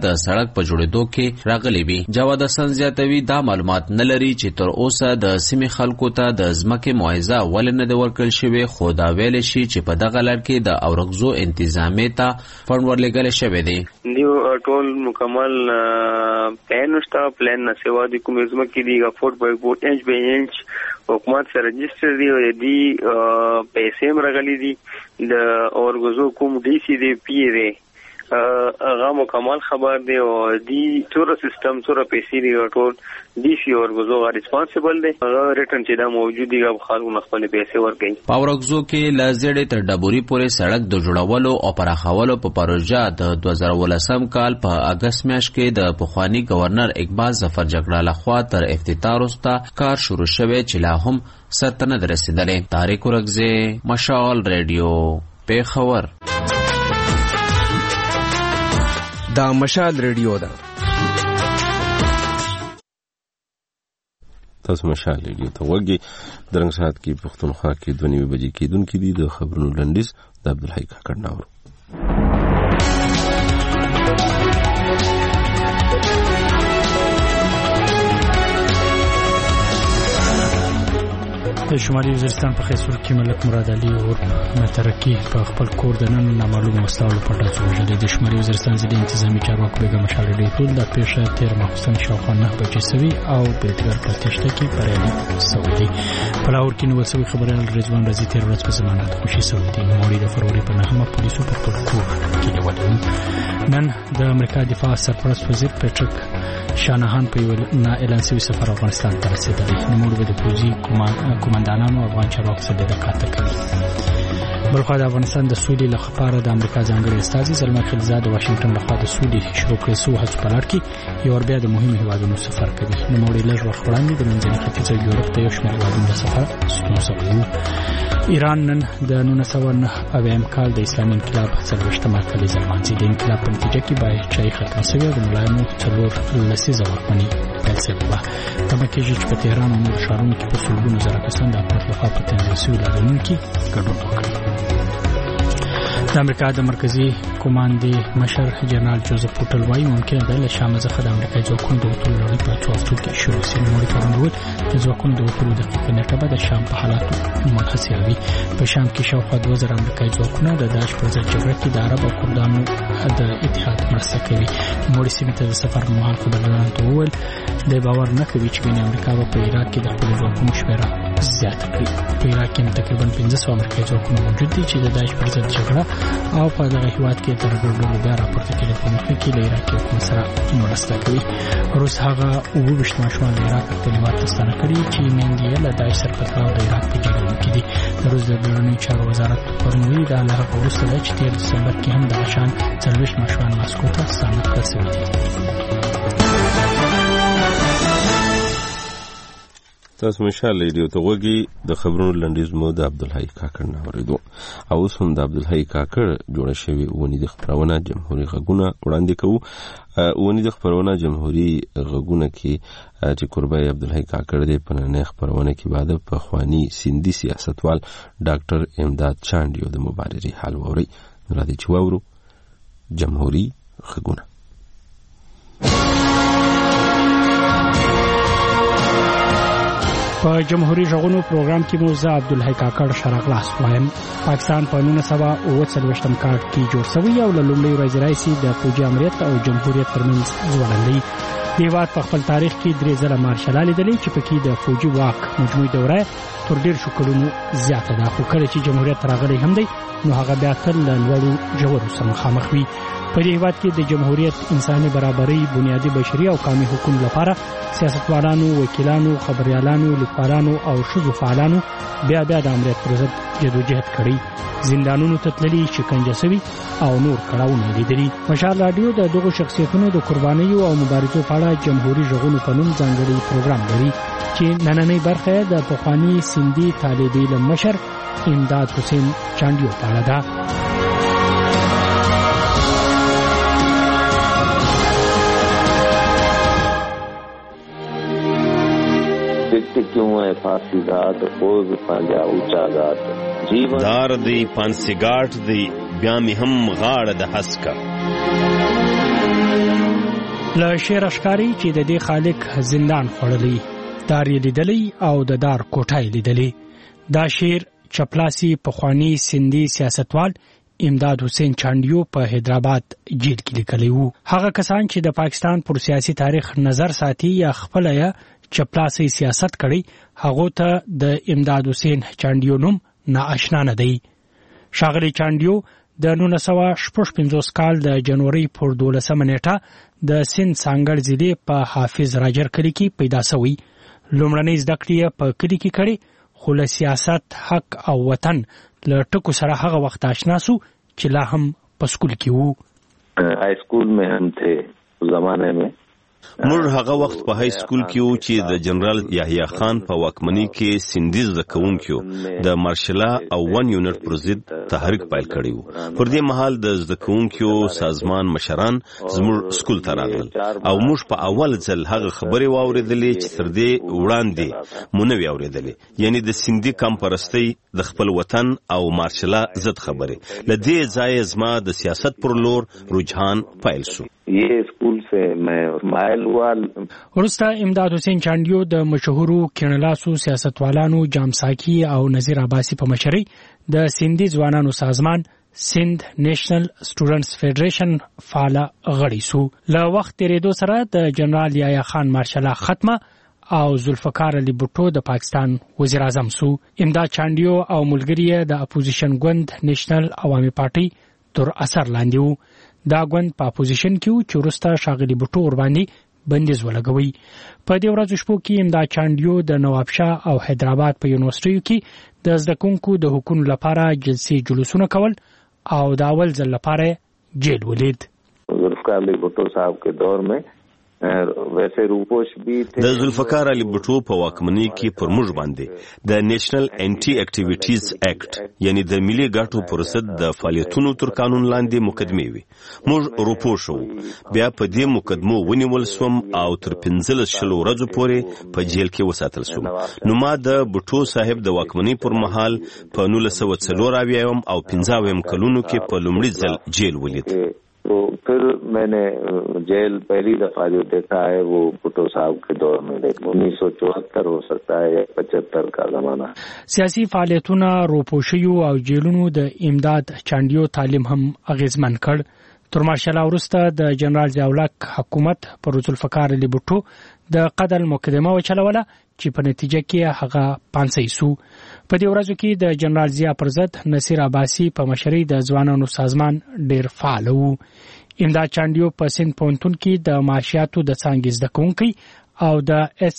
د سړک په جوړېدو کې راغلي وي. جواد حسن زیاتوي دا معلومات نه لري چې تر اوسه د سیمې خلکو ته د ځمکې معاوضه ولې نه ده ورکړل شوې، خو دا ویلی شي چې په دغه لړ کې د اورغزو انتظامیې ته فنډ ورلېږلی شوی دی. ټول مکمل پلان شته، پلان نه سوا د کومې ځمکې دي 4x4 انچ به انچ حکومت سره رجسټر دی او دی پیسې هم راغلي دي. د اورغزو کوم ډي سي دی پی دی هغه مکمل خبر دی او دی ټول سیستم ټول پیسې دی ټول ډي سي اورغزو ریسپانسیبل دی. هغه ریټرن چې دا موجود دی هغه خلکو خپل پیسې ورکړي. په اورغزو کې له زیړې تر ډبوري پورې سړک د جوړولو او پراخولو په پروژه د 2018 کال په اگست میاشت کې د پخوانی گورنر اقبال ظفر جګړه لخوا تر افتتاح وروسته کار شروع شوی چې لا هم سرته نه رسیدلی. طارق ورکزی، مشال ریډیو، پیښور. دا مشال ریډیو ده. تاسو مشال ریډیو ته وګورئ. درنګ ساعت کې پښتونخوا کې 2:30 بجې کېدونکې دي. د خبرونو لنډیز د عبدالحی کاکړ ناور. د شمالي وزیرستان په خیسور کې ملک مراد علي اور مترکی په خپل کور د نن نامعلوم وسلو په ډز وژل. د شمالي وزیرستان ضلع انتظامی چارواکو بیګم مشال ریډیو د پیښه 13 ماخوستن شاوخوا 9 بجې سوي او بیلګر په تشته کې بریالي سوي دي. په لاهور کې نو سوي خبريال رضوان رضی 13 ورځې په ضمانت خوشي سوي دي. نوړي د فروری په 9 پولیسو په خپل کور کې نیولل. نن د امریکا دفاع سرپرست وزیر پیټریک شانهان په یو نه اعلان شوی سفر افغانستان ته رسیدلی. نوموړي د پوځي قوماندانانو افغان چارواکو سره د کاته کوي. بلخوا د افغانستان د سولې لپاره د امریکا ځانګړي استازي زلمه خلیزاد د واشنگټن لخوا د سولې شروع کړې سو هڅو په لړ کې یو بیا د مهمو هیوادونو سفر کوي. نوموړي لږ وخت وړاندې د منځني ختیځ او یورپ ته یو شمېر هیوادونو د سفر ستون شوی. ایران نن د 1990 کال د اسلامي انقلاب 40مه کلیزه لمانځي. د انقلاب په نتیجه کې باید ختم شوی او د ملایانو 4 لسیزه واکمني پیل شوې وه. تمه کېږي چې په تهران او نورو ښارونو کې په سلګونو زره کسان د حکومت لخوا په تنظیم شوي لارښوونو کې ګډون وکړي. د امریکا د مرکزي کمانډې مشر جنرال جوزف پوټل وایي ممکن ده له شام څخه د امریکا ځواکونو د وتلو لړۍ په 4 هفتو کې شروع شي. نوموړي پرون وویل د ځواکونو د وتلو دقیقه نیټه به د شام په حالاتو منحصره وي. په شام کې شاوخوا 2000 امریکایي ځواکونه د داعش پر ضد جګړه کې د عرب او کردانو د اتحاد مرسته کوي. نوموړي سیمې ته د سفر پر مهال خبريالانو ته وویل د باور نه کوي چې بین امریکا په عراق کې د خپل ځواکونو شمېره زیاته کړي. په عراق کې تقریبا 1500 امریکایي ځواکونه موجود دي چې د داعش پر ضد جګړه او په دغه هیواد کې تر ګډوډو بیا راپورته کېدل په مخ کې له عراق حکومت سره مرسته کوي. روس هغه 28 ماشومان د عراق خپل هیواد ته ستانه کړي چې میندې له داعش سره په تړاو د عراق په جګړه کې دي. د روس د بهرنیو چارو وزارت پرون ویلي دا له هغه وروسته ده چې 13 دسمبر کې هم دغه شان 40 ماشومان ماسکو ته ستانه کړل شوي دي. تاسو مشال ریډیو ته وګورئ. د خبرونو لنډیز مو د عبدالحی کاکړ نه اوریدو. او اوس هم د عبدالحی کاکړ جوړه شوی ونې د خبرونه جمهوریت غږونه وړاندې کوو. ونې د خبرونه جمهوریت غږونه کې چې قربای عبدالحی کاکړ د پنځه خبرونه کې بعد په خواني سیندي سیاستوال ډاکټر امداد چاندیو د مبارزې حال ووري. راځي چې وورو جمهوریت غږونه. په جمهوریت غږونو پروګرام کې مو زه عبدالحی کاکړ شرغلاس وایم. پاکستان په 1940 کال کې جوړ شوی او له لومړۍ ورځې راهیسې د فوجي امریت او جمهوریت ترمنځ ځوړندۍ. د هیواد په خپل تاریخ کې 3 ځله مارشال لیدلې چې پکې د فوجي واک مجموعي دوره تر ډېر شو کلونو زیاته ده. خو کله چې جمهوریت راغلی هم دی نو هغه بیا تل له لوړو ژورو سره مخامخ وي. په دې هیواد کې د جمهوریت انساني برابرۍ بنیادی بشري او قومي حقوق لپاره سیاستوالانو، وکیلانو، خبريالانو، لیکوالانو او ښځو فعالانو بیا د امریت پر ضد جدوجہد کړی. زندانونو ته تللي، شکنجه شوي او نور کړاوونه لیدلي. مشال رادیو د دغو شخصیتونو د قربانیو او مبارزو په اړه جمهوریت غږونو په نوم ځانګړی پروګرام لري چې نننۍ برخه د پخوانی سیندي طالب علم مشر امداد حسین چاندیو په اړه ده. क्यों है फांसी घाट खोज पांजा ऊंचा घाट जीवन دار دی پانسی گاٹ دی بیا می هم غاړه د حسکا له شعر اشکاری چې د دې خالق زندان خړلې دار یې لیدلې او د دار کوټه یې لیدلې. دا شعر چپلاسی پخوانی سندي سیاستوال امداد حسین چانډیو په حیدرآباد جیل کې لیکلی وو. هغه کسان چې د پاکستان پر سیاسي تاریخ نظر ساتي یا خپل یا چپلاسی سیاست کړي هغه ته د امداد حسین چانډیو نوم ناآشنا نه دی. شاغلی چانډیو د 1955 کال د جنوري پر 12 نیټه د سند سانګړ ضلع په حافظ راجر کلی کې پیدا شوی. لومړنۍ زده کړې په کلی کې کړې خو له سیاست، حق او وطن له ټکو سره هغه وخت آشنا سو چې لا هم په سکول کې وو. های سکول میں هم تھے زمانه میں موږ هغه وخت په های سکول کې وو چې د جنرال یحیی خان په واکمنۍ کې سندي زده کوونکو د مارشلا او 1 یونټ پر ضد تحریک پیل کړی وو. پر دې مهال د زده کوونکو سازمان مشران زموږ سکول ته راغلل او موږ په اول ځل هغه خبرې واوریدلې چې تر دې وړاندې مونږ نه واوریدلې، یعنی د سندي کم پرستی د خپل وطن او مارشلا ضد خبرې. لدې ځای زما د سیاست پر لور رجحان پیل شو. یہ اسکول سے میں مائل ہوا. ورسته امداد حسین چانډیو د مشهورو کینلاسو سیاستوالانو جامساکی او نذیر عباسی په مشرۍ د سندي ځوانانو سازمان سند نیشنل سټوډنټس فیډریشن فعال غړی سو. له وخت تیریدو سره د جنرال یحیی خان مارشلا ختمه او ذوالفقار علي بوټو د پاکستان وزیر اعظم سو. امداد چانډیو او ملګری د اپوزیشن ګوند نیشنل عوامي پارټي تر اثر لاندې وو. دا ګوند په اپوزیشن کې و چې وروسته شاغلي بوټو ور باندې بندیز ولګوي. په دې ورځو شپو کې امداد چانډیو د نوابشاه او حیدرآباد په یونیورسيټیو کې د زده کوونکو د حقوقو لپاره جلسې جلوسونه کول او د اول ځل لپاره جیل ولید. ذوالفقار علي بوټو صاحب کے دور میں ویسے روپوش بھی تھے. د ذوالفقار علي بوټو په واکمنۍ کې پر موږ باندې د نیشنل انټي اکټیویټیز اکټ یعنی د ملي ګټو پر ضد د فعالیتونو تر قانون لاندې مقدمه وي. موږ روپوش وو. بیا په دې مقدمو ونیول سوم او تر 15 ورځې پورې په جیل کې وساتل سوم. نو ما د بوټو صاحب د واکمنۍ پر مهال په 1940 او 50 کلونو کې په لومړي ځل جیل ولید. تو پھر میں نے جیل پہلی دفعہ جو دیکھا ہے وہ بھٹو صاحب کے دور میں 1974 ہو سکتا ہے یا 75 کا زمانہ. سیاسی فعالیتونه روپوشیو او جیلونو د امداد چانډیو تعلیم هم اغیزمن کړ. تر مارشال وروسته د جنرال ضیاءالحق حکومت پر ذوالفقار علي بوټو د قتل مقدمه وچلوله چې په نتیجه کې هغه پانسي سو. په دې ورځو کې د جنرال ضیاء پر ضد نصیر عباسی په مشرۍ د ځوانانو سازمان ډیر فعال وو. امداد چانډیو په سند پونتون کې د معاشیاتو د څانګې زده کوونکی او د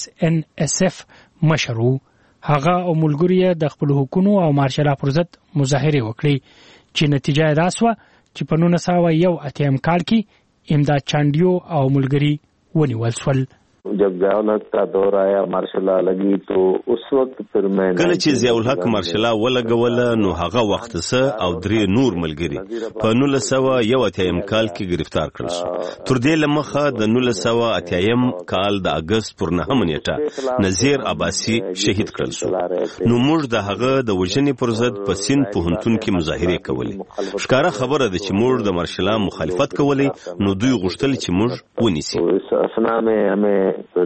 SNSF مشر وو. هغه او ملګری د خپل حقوقو او مارشال پر ضد مظاهره وکړي چې نتیجه یې راسوه چې په 1980 کال کې امداد چانډیو او ملګری ونیول شول. جب ضیاءالحق کا دور آیا مارشلا لگی تو اس وقت پھر میں کله چې ضیاءالحق مارشلا ولګوله نو هغه وخت سه او درې نور ملګری په 1980 کال کې گرفتار کړل شو. تر دې لمخه د 1980 کال د اگست پر 9 نیټه نذیر عباسی شهید کړل شو. نو موږ د هغه د وژنې پر ضد په سند پوهنتون کې مظاهره کولې. ښکاره خبره ده چې موږ د مارشلا مخالفت کولې نو دوی غوښتل چې موږ ونیسي. اسنا میں ہمیں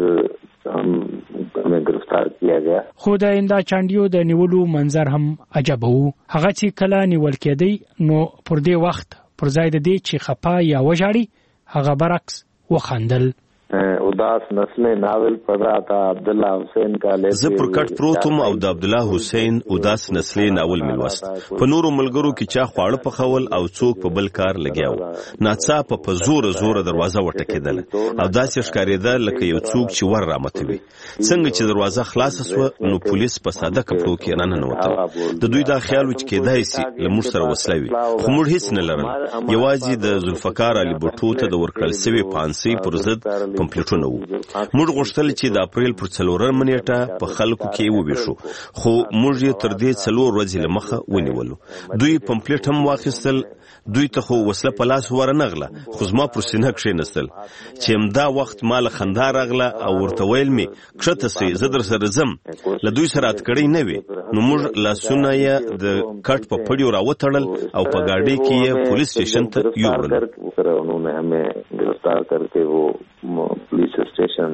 گرفتار کیا گیا. خو د امداد چانډیو د نیولو منظر هم عجب وو. هغه چې کله نیول کېدی نو پر دې وخت پر ځای د دې چې خپا یا وژاړي هغه برعکس وخندل. اداس نسل ناول پڑھا تھا عبداللہ حسین کا. زه پر کټ پروتم او د عبدالله حسین اداس نسل ناول ملوست. په نورو ملګرو کې چا خواړه پخول او څوک په بل کار لګیاو. ناڅاپه په زور دروازه وټکېدل او داسې ښکارېده لکه یو څوک چې ور رامتوي. څنګه چې دروازه خلاصه شوه نو پولیس په ساده کپړو کې راننوتل. د دوی دا خیال و چې کېدای شي له موږ سره وسله وي خو موږ هیڅ نه لرل. یوازې د ذوالفقار علي بوټو ته د ورکړل شوي پانسۍ پر ضد په پمفلیټونه وو. موږ غوښتل چې د اپریل پر 4 نیټه په خلکو کې وویشو، خو موږ یې تر دې 4 ورځې لمخه ونیولو. دوی پمفلیټ هم واخیستل، دوی ته خو وسله په لاس ورنغله، خو زما پر سینه کښېنستل چې همدا وخت مال خندا راغله او ورته ویل مې کښته سئ، زه در سره ځم. له دوی سره اتکړۍ نه وي، نو موږ لاسونه یې د کټ په پړیو راوتړل او په ګاډۍ کې یې پولیس سټیشن ته یوړل. उन्होंने हमें गिरफ्तार करके वो पुलिस स्टेशन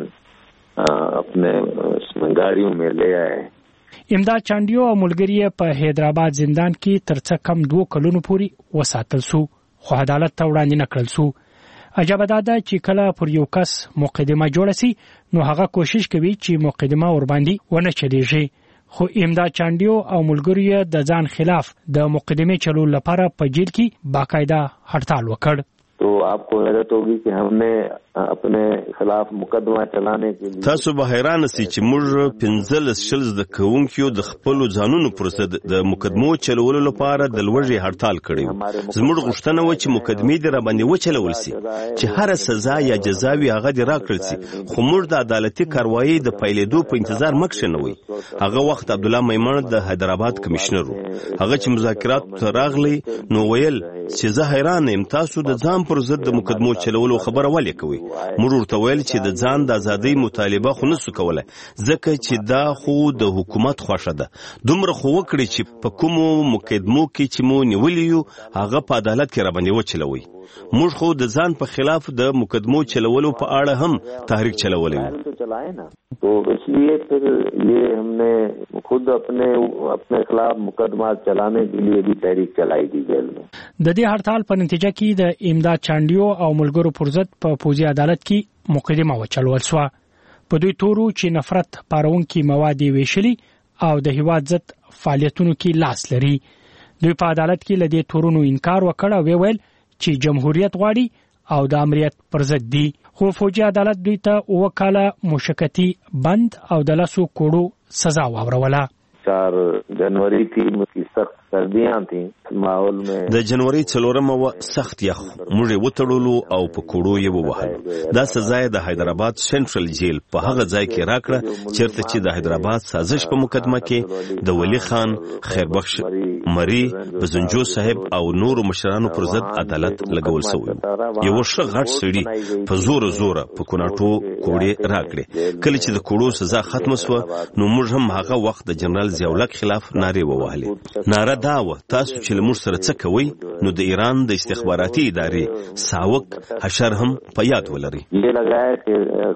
अपने गाड़ियों में ले आए. امداد چانډیو او ملګری په حیدرآباد زندان کې تر څه کم 2 کلونو پورې وساتل سو، خو عدالت ته وړاندې نه کړل سو. عجبه دا ده چې کله پر یو کس مقدمه جوړه سي نو هغه کوشش کوي چې مقدمه ور باندې ونه چلیږي. خو امداد چانډیو او ملګری د ځان خلاف د مقدمه چلول لپاره په جیل کې باقاعده هړتال وکړ. तो आपको हैरत होगी कि हमने अपने खिलाफ मुकदमा चलाने के लिए تاسو به حیران شئ چې موږ 15 شل د کوونکو د خپل ځانونو پرسه د مقدمو چلولو لپاره د لوړې هړتال کړی. زموږ غوښتنه و چې مقدمې د را باندې وچلول شي، چې هر سزا یا جزا وي هغه د راکړل شي، خو موږ د عدالتي کاروایی د پیلېدو په انتظار مخ نه وي. هغه وخت عبد الله میمن د حیدرآباد کمشنر و. هغه چې مذاکرات ته راغلی نو ویل چې زه حیران یم تاسو د ځان پر ضد د مقدمو چلولو خبره ولې کوي. موږ ورته ویل چې د ځان د ازادۍ مطالبه خو نسو کولای، ځکه چې دا خو د حکومت خوښه ده. دومره خو وکړي چې په کومو مقدمو کې چې مو نیولي یو هغه په عدالت کې را باندې وچلوي. موږ خو د ځان په خلاف د مقدمو چلولو په اړه هم تحریک چلولی و. तो इसलिए फिर ये हमने खुद अपने खिलाफ मुकदमा चलाने के लिए भी तहरीक चलाई थी जेल में. د دې هړتال په نتیجه کې د امداد چانډیو او ملګرو پر ضد په پوځي عدالت کې مقدمه وچلول شوه. په دوی تورو چې نفرت پارونکي مواد ویشلي او د هیواد ضد فعالیتونو کې لاس لري. دوی په عدالت کې له دې تورونو انکار وکړ او ویل چې جمهوریت غواړي او د امریت پر ضد دي. خو فوجي عدالت دوی ته وکاله مشکتی بند او د لاسو کوړو سزا واوروله. 4 जनवरी थी की सख्त सर्दियां थी माहौल में. د جنوري 4 سخت یخ موږ وټړولو او په کوړو یې ووهل. دا سزا د حیدرآباد سنټرل جیل په هغه ځای کې راکړه چیرته چې د حیدرآباد سازش په مقدمه کې د ولی خان، خیربخش مری، بزنجو صاحب او نورو مشرانو پر ضد عدالت لګول شوی. یو ښه غټ سړي په زور په کوناټو کوړې راکړې. کله چې د کوړو سزا ختم شوه نو موږ هم هغه وخت د جنرال ضیاءالحق خلاف نارې ووهلې. ناره دا و تاسو چې موږ سره څه کوي نو د ایران د استخباراتي ادارې ساوک حشر هم په یاد ولري. یہ لگایا کہ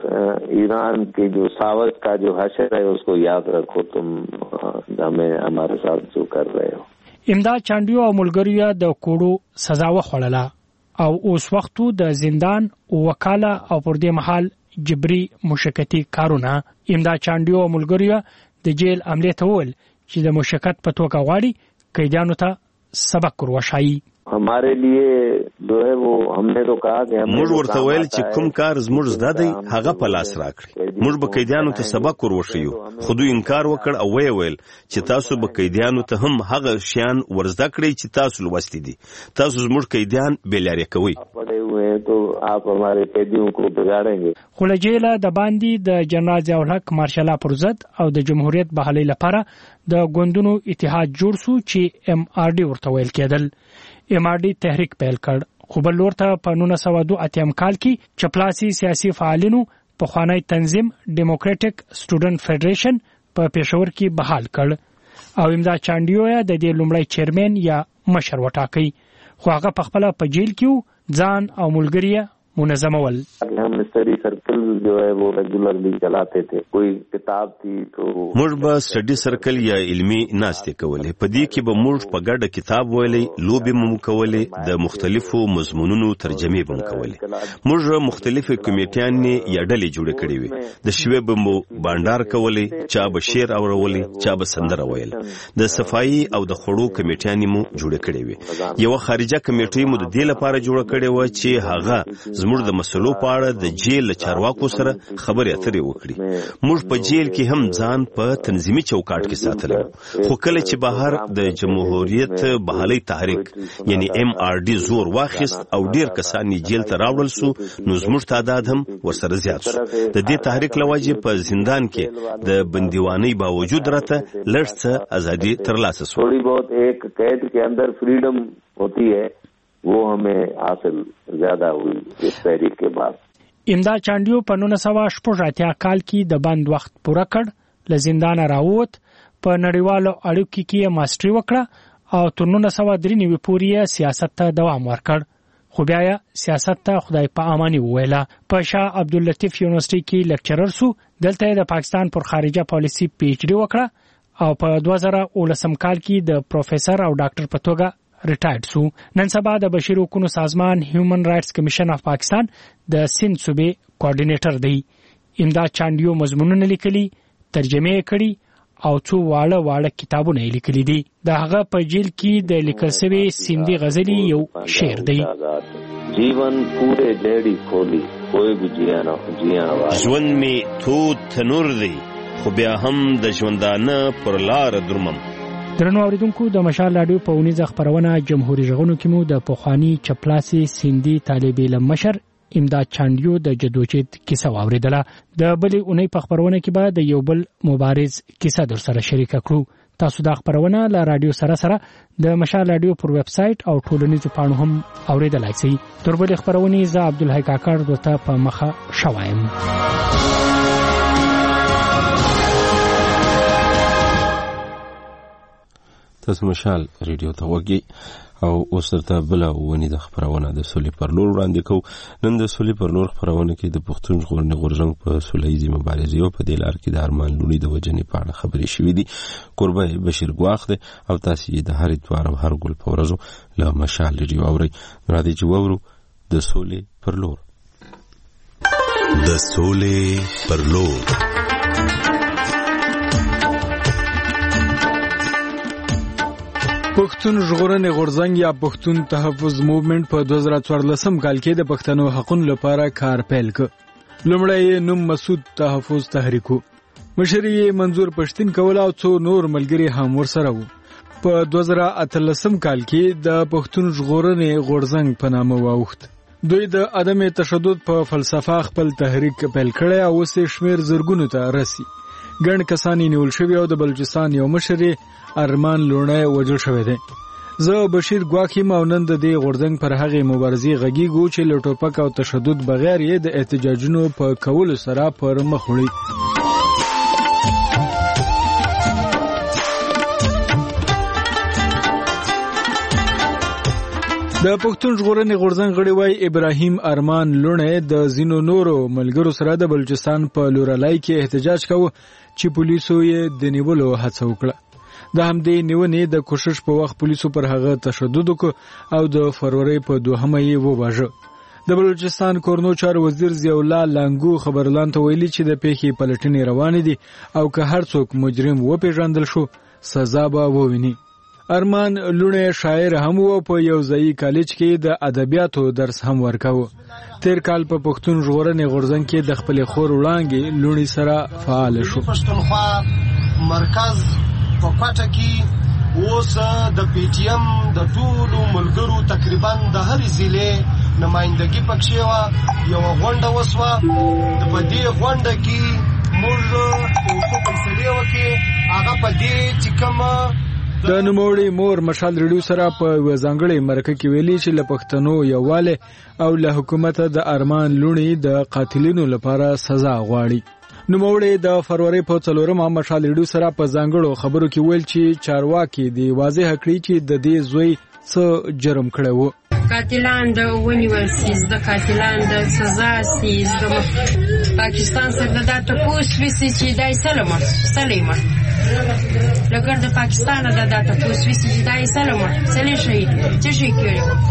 ایران کے جو ساوک کا جو حشر ہے اس کو یاد رکھو تم ہمیں ہمارے ساتھ جو کر رہے ہو. امداد چانډیو او ملګریو د کوړو سزا وخوړله او اوس وختو د زندان وکاله او پر دې مهال جبري مشکتی کارونه. امداد چانډیو او ملګریو د جیل عملیه ته وویل چې د مشکت په توګه غواړي قیدیانو ته سبق ورشایي. हमारे लिए जो है वो हमने तो कहा कि موږ ورته ویل چې کوم کار زموږ زده دی هغه په لاس راکړي. موږ به قیدیانو ته سبق وروښیو. خو دوی انکار وکړ او ویل چې تاسو به قیدیانو ته هم هغه شیان ورزده کړئ چې تاسو لوستي دي. تاسو زموږ قیدیان بېلارې کوئ. तो आप हमारे कैदियों को बिगाड़ेंगे. خو له جیله د باندې د جنرال ضیاءالحق مارشال پر ضد او د جمهوریت بحالۍ لپاره د ګوندونو اتحاد جوړ شو چې MRD ورته ویل کېدل. MRD تحریک پیل کړ. خو بل ورته په 1982 کال کې چپلاسي سیاسي فعالینو په خوانی تنظیم ډیموکراټک سټوډنټ فدریشن په پېښور کې بحال کړ او امداد چانډیو د دې لومړی چیرمن یا مشر وټاکي. خو هغه په خپل په جیل کې ځان او ملګری منظمول. हम स्टडी सर्कल जो है वो रेगुलरली चलाते थे. कोई किताब थी तो موږ به سټډي سرکل یا علمي ناستې کولې. په دې کې به موږ په ګډه کتاب ویلې، لوبې مو کولې، د مختلفو مضمونونو ترجمې به مو کولې. موږ مختلفې کمیټیانې یا ډلې جوړې کړې وې. د شوې به مو بانډار کولې، چا به شعر اورولې، چا به سندره ویل. د صفایي او د خوړو کمیټیانې مو جوړې کړې وې. یو خارجه کمیټې مو د دې لپاره جوړه کړې و چې هغه زموږ د مسلو په اړه د د جیل چارواکو سره خبرې اترې وکړي. موږ په جیل کې هم ځان په تنظیمي چوکاټ کې ساتلو، خو کله چې بهر د جمهوریت بحالي تحریک یعنی MRD زور واخیست او ډیر کسان جیل ته راوړل سو، نو زموږ تعداد هم ورسره زیات سو. د دې تحریک لوجې په زندان کې د بندیوانۍ باوجود راته لږ څه ازادي ترلاسه سو. थोड़ी बहुत एक कैद के अंदर फ्रीडम होती है, वो हमें हासिल ज्यादा हुई इस तहरीक के बाद. امداد چانډیو په 1988 کال کې د بند وخت پوره کړ، له زندان راووت، په نړیوالو اړیکو کې ماستري وکړه او تر 1993 پورې سیاست ته دوام ورکړ. خو بیا سیاست ته خدای په امانی وویله. په شاه عبداللطیف یونیورسيټي کې لیکچرر سو، دلته د پاکستان پر خارجه پالیسی PhD وکړه او په 2019 کال کې د پروفیسور او ډاکټر په توګه ریټایرډ سو. نن سبا د بشري حقوقو سازمان هیومن رائټس کمیشن اف پاکستان د سند صوبې کوارډینیټر دی. امداد چانډیو مضمونونه لیکلي، ترجمه یې کړي او څو واړه کتابونه یې لیکلي دي. د هغه په جیل کې د لیکل شوی سیندي غزلي یو شعر دی. जीवन पूरे जड़ी खोली कोई भी जिया ژوند می تو تنور دی خو بیا هم د ژوندانه پر لار درمم. درنو اوریدونکو، د مشال رادیو په ونیزه خبرونه جمهوریت ژغونو کې مو د پخوانی چپلاسي سیندي طالب علم مشر امداد چانډیو د جدوجہد کیسه واوریدله. د بلې اونۍ په خبرونه کې به د یو بل مبارز کیسه در سره شریک کړو. تاسو دا خبرونه له رادیو سره د مشال رادیو پر ویب سټ او ټولنیزو پاڼو هم اوریدلای شئ. تر بلې خبرونه زه عبدالحی کاکړ دوته په مخه شوایم. تاسو مشال ریډیو ته وګورئ او اوس درته بل ونی د خبرونه د سولې پر لور وړاندې کوو. نن د سولې پر لور خبرونه کې د پښتون ژغورنې غورځنګ په سولهییزې مبارزې او په دې لار کې د ارمان لونی د وجنې په اړه خبرې شوې دي. قربه بشیر ګواخ دی او تاسو یې د هر اتوار او هر ګل په ورځو له مشال ریډیو اورئ. راځئ چې وورو د سولې پر لور. د سولې پر لور. پښتون ژغورنې غورځنګ یا پښتون تحفظ موومنټ په 2014 کال کې د پښتنو حقوقو لپاره کار پیل کړ. لومړی نوم مسعود تحفظ تحریک و، مشر یې منظور پښتين کول او څو نور ملګري هم ورسره وو. په 2018 کال کې د پښتون ژغورنې غورځنګ په نامه واوښت. دوی د عدم تشدد په فلسفه خپل تحریک پیل کړی او اوس شمیر زرګونو ته رسي. ګڼ کسان نیول شوي او د بلوچستان یو مشر ارمان لونی وژل شوی دی. زه بشیر ګواخیم او نن د دې غورځنګ پر هغې مبارزې غږیږو چې له ټوپک او تشدد بغیر یې د احتجاجونو په کولو سره پر مخ وړي. د پښتون ژغورنې غورځنګ غړي وای ابراهیم ارمان لونی د زینو نورو ملګرو سره د بلوچستان په لورلای کې احتجاج کاوه چې پولیسو یې د نیولو هڅه وکړه. د همدې نیونې د کوشش په وخت پولیسو پر هغه تشدد وکړ او د فروری په 2 یې وواژه. د بلوچستان کورنو چارو وزیر ضیاء الله لانګو خبرلان ته ویلي چې د پیښې پلټنې روانې دي او که هر څوک مجرم وپیژندل شو سزا به وویني. ارمان لونی شاعر هم و په یو ځایي کالج کې د ادبیاتو درس هم ورکاوه. تیر کال په پښتون ژغورنې غورځنګ کې د خپل خور وړاندې لونی سره فعال شو. پښتونخوا مرکز په کوټه کې اوس د PTM د ټولو ملګرو تقریبا د هر ضلع نمائندګي پکښې وه. یو غونډه وسوه، د په دې غونډه کې موږ یو فیصلې وکړې. هغه په دې چې کومه د نوموړي مور مشال ریډیو سره په ځانګړي مرکه کې ویلي چې له پښتنو یوواله او له حکومت د ارمان لونی د قاتلینو لپاره سزا غواړي. نوموړي د فروری په 4 مشال ریډیو سره په ځانګړو خبرو کې ویل چې چارواکي دی واضح کړی چې د دې زوی څه جرم کړی وو. قاتلان د ونیول سي، د قاتلان د سزا سي، د پاکستان سره د تاسو وسی چې دای سلام لکه د پاکستان د تاسو وسی چې دای سلام شهید چې شي کېږي.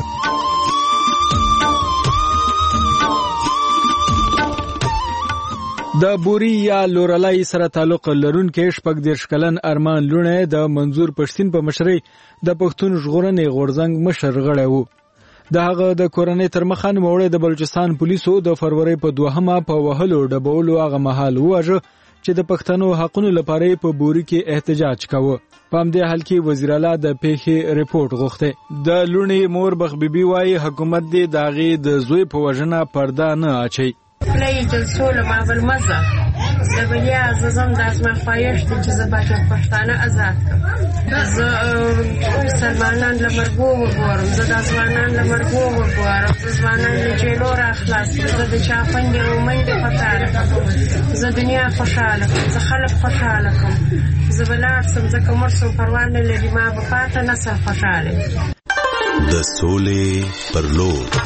د بوري یا لورلای سره تعلق لرونکي 14 کلن ارمان لونی د منظور پښتين په مشرۍ د پښتون ژغورنې غورځنګ مشر غړی وو. د هغه د کورنۍ تر مخه نوموړی د بلوچستان پولیسو د فروری په 2 په وهلو ډبولو هغه مهال وواژه چې د پښتنو حقونو لپاره په بوري کې احتجاج کاوه. په همدې حال کې وزیر اعلی د پیښې ریپورت غوښته. د لونې مور بخ بیبي وايي حکومت دې د هغې د زوی په وژنه پرده نه اچي. پلی جلسو له ما بالمزه د بلیا زم د اسما خواهش چې زه باید پښتانه آزاد کړم. زه سلمانان له مرګو وګورم، زه د ځوانان له مرګو وګورم، زه ځوانان له جیلو راخلاص کړم، زه د چا خویندې او میندې خوشحاله کړم، زه دنیا خوشحاله کړم، زه خلک خوشحاله کړم، زه به لاړ شم ځکه مړ شم پروا نه لري، ما به پاته نه سم خوشحاله. د سولې پر لور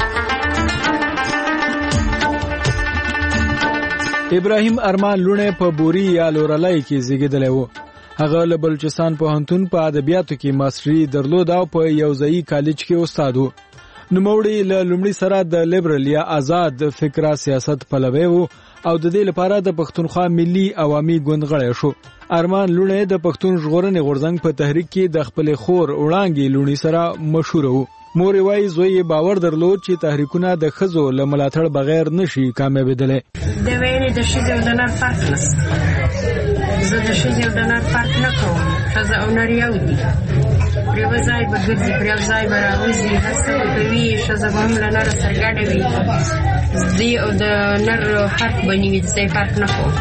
ابراهیم ارمان لونه په بوري یا لورلای کې زیږیدلی و. هغه له بلوچستان پوهنتون په ادبیاتو کې ماستري درلود او په یو ځایي کالج کې استاد و. نوموړی له لومړي سره د لیبرل یا آزاد فکره سیاست پلوی و او د دې لپاره د پښتونخوا ملي عوامي ګوند غړی شو. ارمان لونه د پښتون ژغورنې غورځنګ په تحریک کې د خپل خور وړانګې لونی سره مشهور و. مور وایي زوی باور درلود چې تحریکونه د ښځو له ملاتړ بغیر نشي کامیابېدلی. د وینې د ښځې او د نر فرق نشته. زه د ښځې او د نر فرق نه کوم. ښځه او نر یو دي. پر یوه ځای به ګرځي، پر یو ځای به راوځي، هڅه به کوي، ښځه به هم له نره سره ګډه وي. دې او د نر فرق به نه وي، د ځای فرق نه کوم.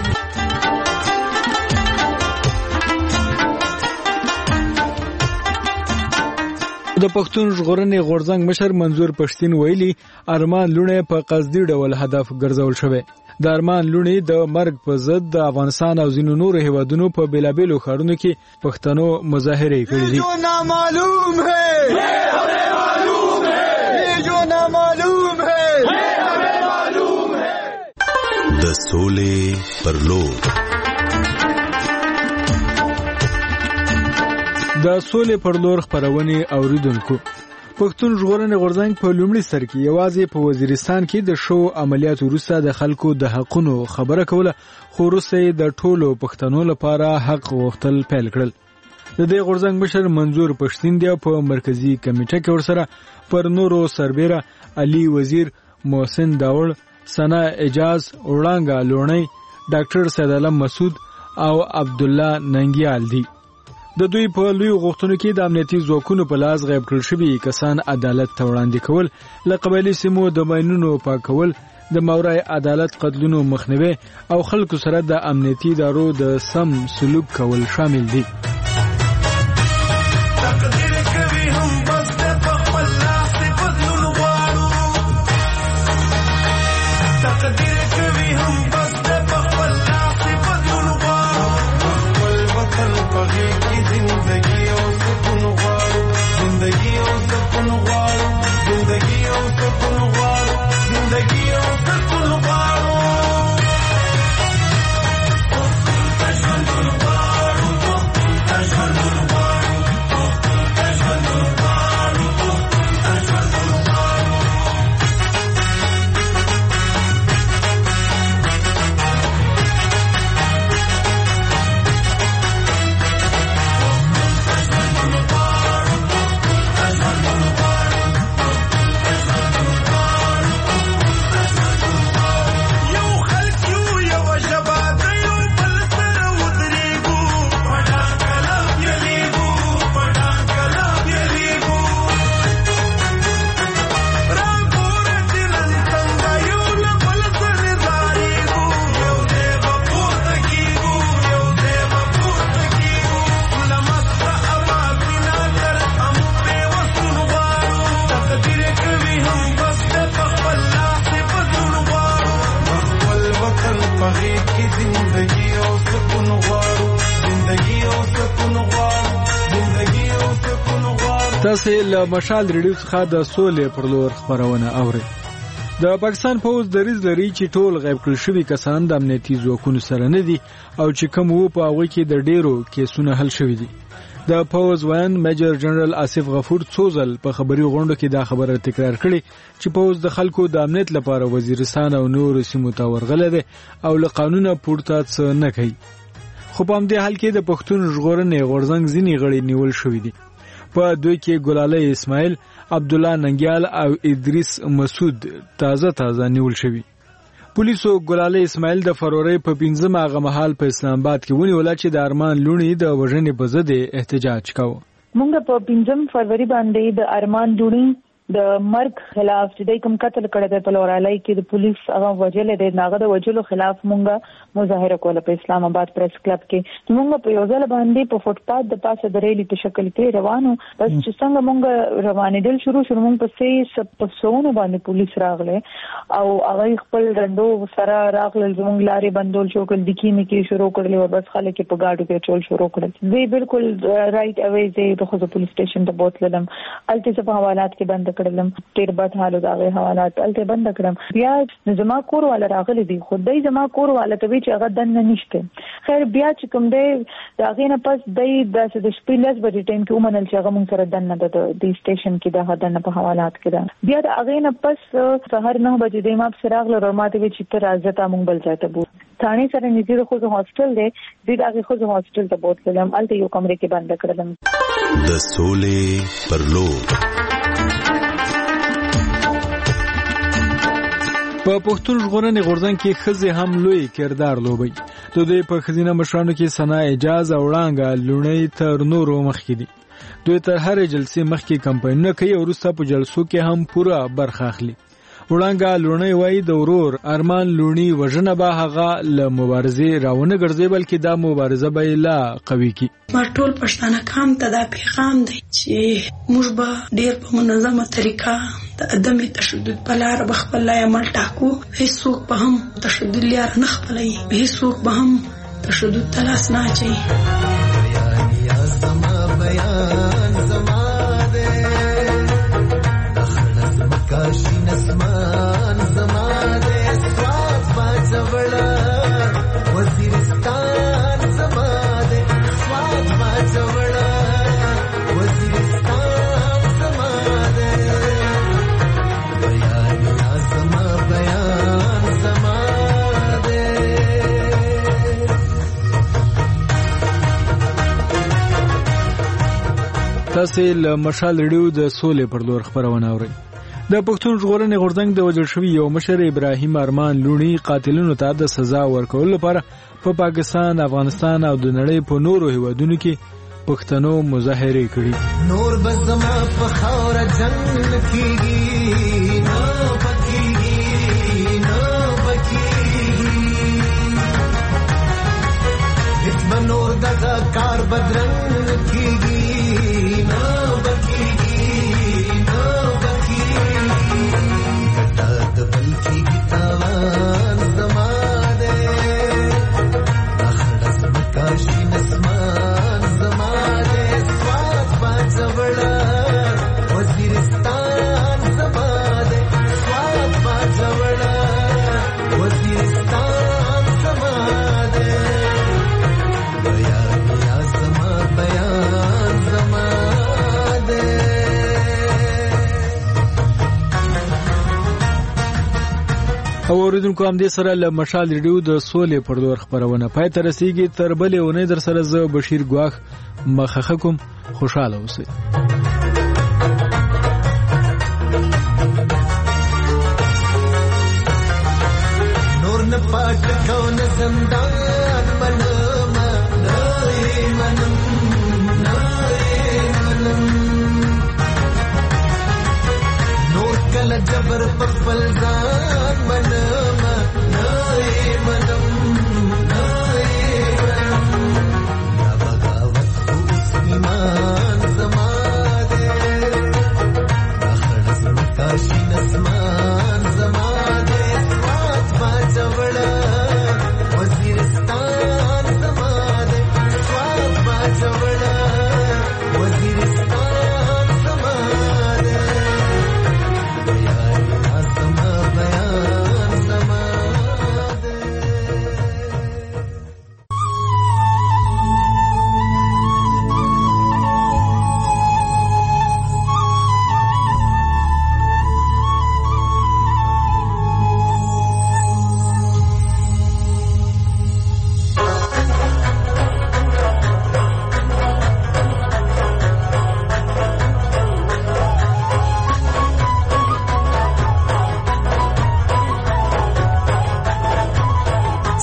د پښتون ژغورنې غورځنګ مشر منظور پښتين ویلي ارمان لونه په قصدي ډول هدف ګرځول شوی. د ارمان لونه د مرګ په ضد د افغانستان او ځینو نورو هیوادونو په بیلابیلو ښارونو کې پښتنو مظاهرې کړې دي. د سولې پر لور د سولې پر لور خبرونه اوریدونکو. پښتون ژغورنې غورځنګ په لومړي سر کې یوازې په وزیرستان کې د شو عملیات وروسته د خلکو د حقونو خبره کوله، خو وروسته د ټولو پښتنو لپاره حق غوښتل پیل کړل. د دې غورځنګ مشر منظور پښتين دی په مرکزی کمیټه کې ورسره پر نورو سربېره علي وزیر، محسن داوړ، سنا اجاز، وړانګه لونی، ډاکټر سید علم مسعود او عبد الله ننګیال دي. د دوی په لوی غوښتنو کې د امنیتي ځواکونو په لاس غیب کړل شوي کسان عدالت ته وړاندې کول، له قبایلي سیمو د ماینونو پاکول، د مورای عدالت قتلونو مخنیوي او خلکو سره د امنیتي ادارو د سم سلوک کول شامل دي. تاسو له مشال ریډیو څخه د سولې پر لور خبرونه اورئ. د پاکستان پوز دریځ لري چې ټول غیب کړل شوي کسان د امنیتي ځواکونو سره نه دي او چې کوم وو په هغه کې د ډیرو کیسونه حل شوي دي. د پوز وایان میجر جنرال آصف غفور څوزل په خبري غونډه کې دا خبره تکرار کړې چې پوز د خلکو د امنیت لپاره وزیرستان او نور سیمو ته ورغله ده او له قانونه پورته څه نه کوي. خو په همدې حال کې د پښتون ژغورنې غورځنګ ځینې غړي نیول شوي دي. په دوی کې ګلاله اسماعیل، عبدالله ننګیال او ادریس مسعود تازه نیول شوي. پولیسو ګلاله اسماعیل د فروری په 15 هغه مهال په اسلام آباد کې ونیول چې د ارمان لونی د وژنې په ضد احتجاج کاوه. مونږ په 15 فروری باندې د ارمان لونی د مرګ خلاف چې د کوم قتل کړه د پلورالای کې د پولیس هغه وجل د ناغه د وجلو خلاف مونږه مظاهره کوله په اسلام آباد پریس کلب کې. مونږ په یو ځل باندې په فوټپات د پاسه د ریلی په شکل کې روانو، بس چې څنګه مونږ روانېدل شروع مونږ په سونه باندې پولیس راغله او هغه خپل رندو سره راغله، زموږ لارې بندول شو، کل دکی می کې شروع کړل او بس خلک په گاډو کې ټول شروع کړل. زه بالکل رائټ اوی زه د خو پولیس سټیشن ته بوتلم، الته په حوالات کې بند کړلم، ډېر بد حالو دغه حوالات الته بند کړم. بیا زما کور والا راغلی دی، خدای زما کور والا ته وی چې هغه دنه نشته. خیر بیا چې کوم دی دغه نه پس د 10:15 بجې ټیم کې ومنل چې هغه مونږ سره دنه د سټیشن کې د هدنه په حوالات کې ده. بیا د هغه نه پس سحر 9 بجې د ما په راغله او ماته وی چې ته راځه ته مونږ بل ځای ته بو ثاني سره نږدې د خو هاستل دی، د هغه خو هاستل ته بوتلم، الته یو کمرې کې بند کړلم. د سولې پر لور په پښتون ژغورنې غورځنګ کې ښځې هم لوی کردار لوبوي. د دوی په ښځینه مشرانو کې ثنا اعجاز او وړانګه لوڼۍ تر نورو مخکې دي. دوی تر هرې جلسې مخکې کمپاینونه کوي او وروسته په جلسو کې هم پوره برخه اخلي. وړانګه لوڼۍ وایي د ورور ارمان لوڼي وژنه به هغه له مبارزې راونه ګرځي، بلکې دا مبارزه به یې لا قوي کړي. ما ټول پښتانه قام ته دا پیغام دی چې موږ به ډېر په منظمه طریقه د عدم تشدد په لار به خپل عمل ټاکو. هیڅوک به هم تشدد لار نه خپلوي، هیڅوک به هم تشدد ته لاس نه اچوي. کاشین اسمان زماده سواد باجوڑا وزیرستان زماده سواد باجوڑا وزیرستان زماده بیان زما بیان زماده. تاسو له مشال ریډیو د سولې پر لور خبرونه اورئ. د پښتون ژغورنې غورځنګ د وژل شوي یو مشر ابراهیم ارمان لوڼي قاتلینو ته د سزا ورکولو لپاره په پاکستان، افغانستان او د نړۍ په نورو هیوادونو کې پښتنو مظاهرې کړي. نور بزما په خاور جنگ کیږي نو پکیږي نو پکیږي هیڅ بنور دغه کار بدرنګ کیږي نو پکیږي بلکی گیتاوان زماده نخلص مکاشین اسمان زماده سواد باجوڑا وزیرستان زماده سواد باجوڑا وزیرستان زماده بیان یا زما بیان زماده. او اوریدونکو هم دې سره له مشال ریډیو د سولې پر لور خبرونه پای ته رسیږي. تر بلې اونۍ در سره زه بشیر ګواخ مخه کوم. خوشاله اوسئ. نور نه پات کو نه زندان منما نه منم نور کله جبر په خپل ځان منما نه منم یا بغاوت اوس ایمان زماده اخر زمکاشین اسمان زماده سواد باجوڑا وزیر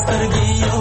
سترګې